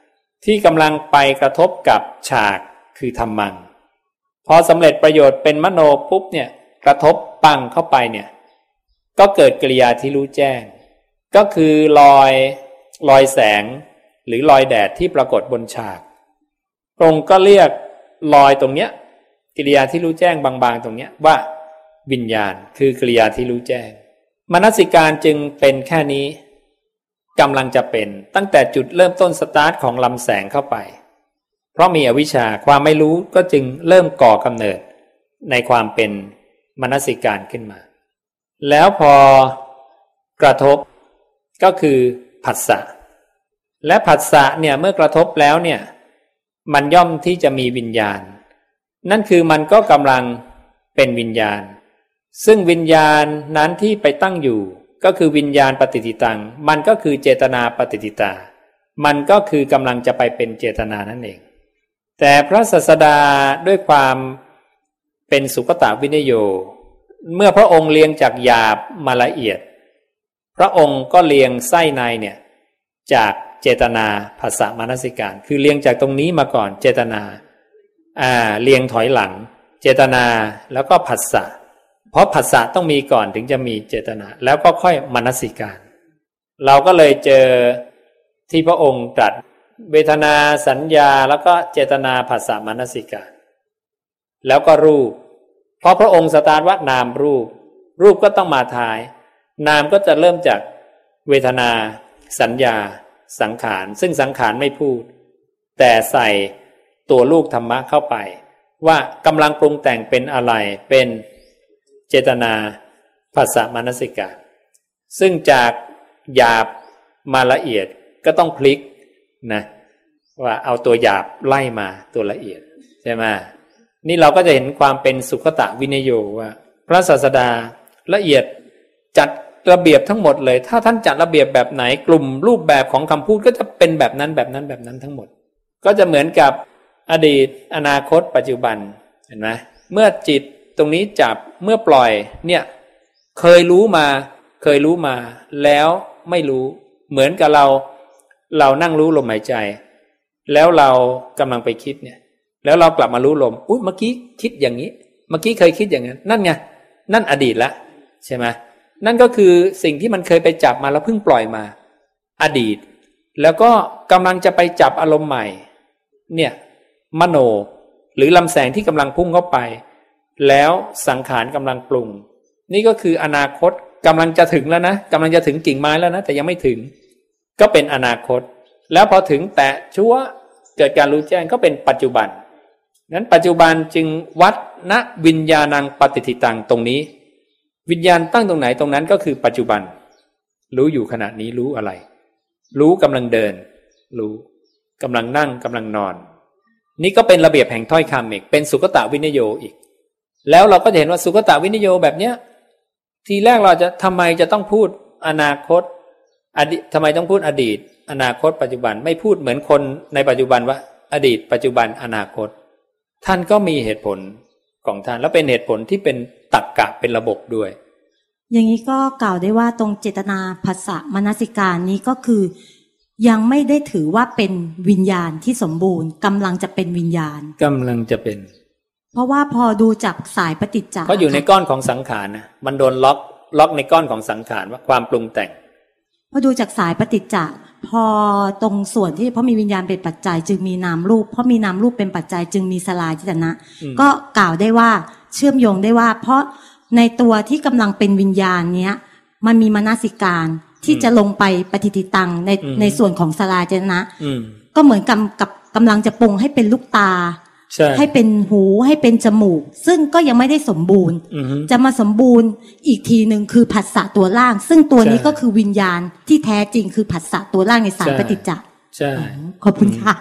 ที่กำลังไปกระทบกับฉากคือธรรมังพอสำเร็จประโยชน์เป็นมโนปุ๊บเนี่ยกระทบปังเข้าไปเนี่ยก็เกิดกิริยาที่รู้แจ้งก็คือรอยแสงหรือรอยแดดที่ปรากฏบนฉากตรงก็เรียกรอยตรงเนี้ยกิริยาที่รู้แจ้งบางๆตรงเนี้ยว่าวิญญาณคือกิริยาที่รู้แจ้งมนสิการจึงเป็นแค่นี้กำลังจะเป็นตั้งแต่จุดเริ่มต้นสตาร์ทของลำแสงเข้าไปเพราะมีอวิชชาความไม่รู้ก็จึงเริ่มก่อกำเนิดในความเป็นมนสิการขึ้นมาแล้วพอกระทบก็คือผัสสะและผัสสะเนี่ยเมื่อกระทบแล้วเนี่ยมันย่อมที่จะมีวิญญาณนั่นคือมันก็กำลังเป็นวิญญาณซึ่งวิญญาณนั้นที่ไปตั้งอยู่ก็คือวิญญาณปฏิติตังมันก็คือเจตนาปฏิติตามันก็คือกำลังจะไปเป็นเจตนานั่นเองแต่พระศาสดาด้วยความเป็นสุคตวินโยเมื่อพระองค์เรียงจากหยาบมาละเอียดพระองค์ก็เรียงไส้ในเนี่ยจากเจตนาผัสสะมนสิการคือเรียงจากตรงนี้มาก่อนเจตนาเรียงถอยหลังเจตนาแล้วก็ผัสสะเพราะผัสสะต้องมีก่อนถึงจะมีเจตนาแล้วก็ค่อยมนสิการเราก็เลยเจอที่พระองค์ตรัสเวทนาสัญญาแล้วก็เจตนาผัสสะมนสิการแล้วก็รูปเพราะพระองค์สตาร์ทว่านามรูปก็ต้องมาท้ายนามก็จะเริ่มจากเวทนาสัญญาสังขารซึ่งสังขารไม่พูดแต่ใส่ตัวลูกธรรมะเข้าไปว่ากำลังปรุงแต่งเป็นอะไรเป็นเจตนาผัสสะมนสิการซึ่งจากหยาบมาละเอียดก็ต้องพลิกนะว่าเอาตัวหยาบไล่มาตัวละเอียดใช่ไหมนี่เราก็จะเห็นความเป็นสุขตวินโยว่าพระศาสดาละเอียดจัดระเบียบทั้งหมดเลยถ้าท่านจัดระเบียบแบบไหนกลุ่มรูปแบบของคำพูดก็จะเป็นแบบนั้นทั้งหมดก็จะเหมือนกับอดีตอนาคตปัจจุบันเห็นไหมเมื่อจิตตรงนี้จับเมื่อปล่อยเนี่ยเคยรู้มาแล้วไม่รู้เหมือนกับเรานั่งรู้ลมหายใจแล้วเรากำลังไปคิดเนี่ยแล้วเรากลับมารู้ลมอุ๊ยเมื่อกี้คิดอย่างนี้เมื่อกี้เคยคิดอย่างนั้นนั่นไงนั่นอดีตละใช่ไหมนั่นก็คือสิ่งที่มันเคยไปจับมาแล้วเพิ่งปล่อยมาอดีตแล้วก็กำลังจะไปจับอารมณ์ใหม่เนี่ยมโนหรือลำแสงที่กำลังพุ่งเข้าไปแล้วสังขารกำลังปรุงนี่ก็คืออนาคตกำลังจะถึงแล้วนะกำลังจะถึงกิ่งไม้แล้วนะแต่ยังไม่ถึงก็เป็นอนาคตแล้วพอถึงแตะชั่วเกิดการรู้แจ้งก็เป็นปัจจุบันนั้นปัจจุบันจึงวัดณวิญญาณังปฏิทิตังตรงนี้วิญญาณตั้งตรงไหนตรงนั้นก็คือปัจจุบันรู้อยู่ขณะนี้รู้อะไรรู้กำลังเดินรู้กำลังนั่งกำลังนอนนี่ก็เป็นระเบียบแห่งถ้อยคำอีกเป็นสุคตวินโยอีกแล้วเราก็จะเห็นว่าสุคตวินโยแบบเนี้ยทีแรกเราจะทำไมจะต้องพูดอนาคตทำไมต้องพูดอดีตอนาคตปัจจุบันไม่พูดเหมือนคนในปัจจุบันว่าอดีตปัจจุบันอนาคตท่านก็มีเหตุผลของท่านแล้วเป็นเหตุผลที่เป็นตรรกะเป็นระบบด้วยอย่างนี้ก็กล่าวได้ว่าตรงเจตนาผัสสะมนสิการนี้ก็คือยังไม่ได้ถือว่าเป็นวิญญาณที่สมบูรณ์กำลังจะเป็นวิญญาณกำลังจะเป็นเพราะว่าพอดูจากสายปฏิจจ์ก็อยู่ในก้อนของสังขารนะมันโดนล็อกในก้อนของสังขารว่าความปรุงแต่งพอดูจากสายปฏิจจ์พอตรงส่วนที่เพราะมีวิญญาณเป็นปัจจัยจึงมีนามรูปเพราะมีนามรูปเป็นปัจจัยจึงมีสลายจิตนะก็กล่าวได้ว่าเชื่อมโยงได้ว่าเพราะในตัวที่กำลังเป็นวิญญาณเนี้ยมันมีมนสิการที่จะลงไปปฏิทิตังในส่วนของสลายจิตนะก็เหมือนกับกำลังจะปรุงให้เป็นลูกตาให้เป็นหูให้เป็นจมูกซึ่งก็ยังไม่ได้สมบูรณ์จะมาสมบูรณ์อีกทีนึงคือผัสสะตัวล่างซึ่งตัวนี้ก็คือวิญญาณที่แท้จริงคือผัสสะตัวล่างในสายปฏิจจ์ใช่ขอบคุณค่ะ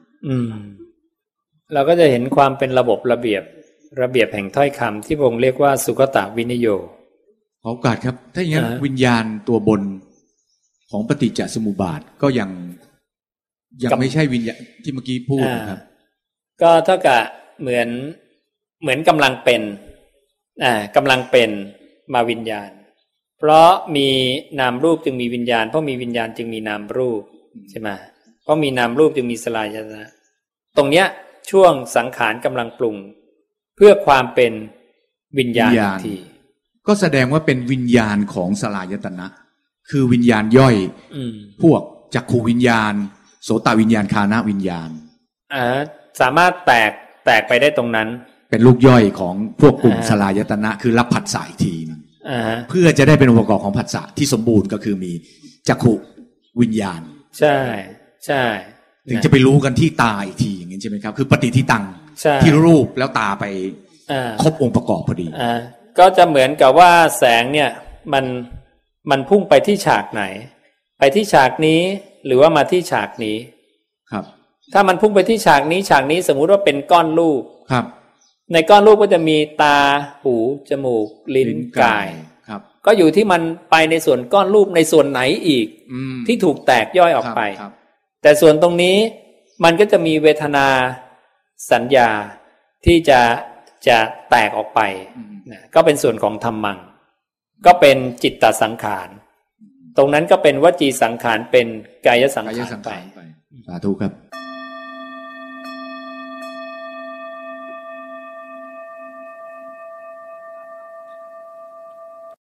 เราก็จะเห็นความเป็นระบบระเบียบแห่งถ้อยคำที่พระองค์เรียกว่าสุคตวินโยขอโอกาสครับถ้าอย่างนั้นวิญญาณตัวบนของปฏิจจสมุปบาทก็ยังไม่ใช่วิญญาณที่เมื่อกี้พูดนะครับก็เท่ากับเหมือนกำลังเป็นมาวิญญาณเพราะมีนามรูปจึงมีวิญญาณเพราะมีวิญญาณจึงมีนามรูปใช่ไหมเพราะมีนามรูปจึงมีสลายตนะตรงเนี้ยช่วงสังขารกำลังปรุงเพื่อความเป็นวิญญาณทีก็แสดงว่าเป็นวิญญาณของสลายตนะคือวิญญาณย่อยพวกจักขูวิญญาณโสตวิญญาณคานวิญญาณสามารถแตกไปได้ตรงนั้นเป็นลูกย่อยของพวกกลุ่มสลายตนะคือรับผัสสะอีกทีนึงเพื่อจะได้เป็นองค์ประกอบของผัสสะที่สมบูรณ์ก็คือมีจักขูวิญญาณใช่ใช่ถึงจะไปรู้กันที่ตาอีกทีอย่างนี้ใช่ไหมครับคือปฏิทิตังที่รูปแล้วตาไปครบองค์ประกอบพอดีก็จะเหมือนกับว่าแสงเนี่ยมันพุ่งไปที่ฉากไหนไปที่ฉากนี้หรือว่ามาที่ฉากนี้ครับถ้ามันพุ่งไปที่ฉากนี้สมมุติว่าเป็นก้อนรูปครับในก้อนรูปก็จะมีตาหูจมูกลิ้นกายครับก็อยู่ที่มันไปในส่วนก้อนรูปในส่วนไหนอีกที่ถูกแตกย่อยออกไปแต่ส่วนตรงนี้มันก็จะมีเวทนาสัญญาที่จะแตกออกไปก็เป็นส่วนของธัมมังก็เป็นจิตตสังขารตรงนั้นก็เป็นวจีสังขารเป็นกายสังขารไปสาธุครับ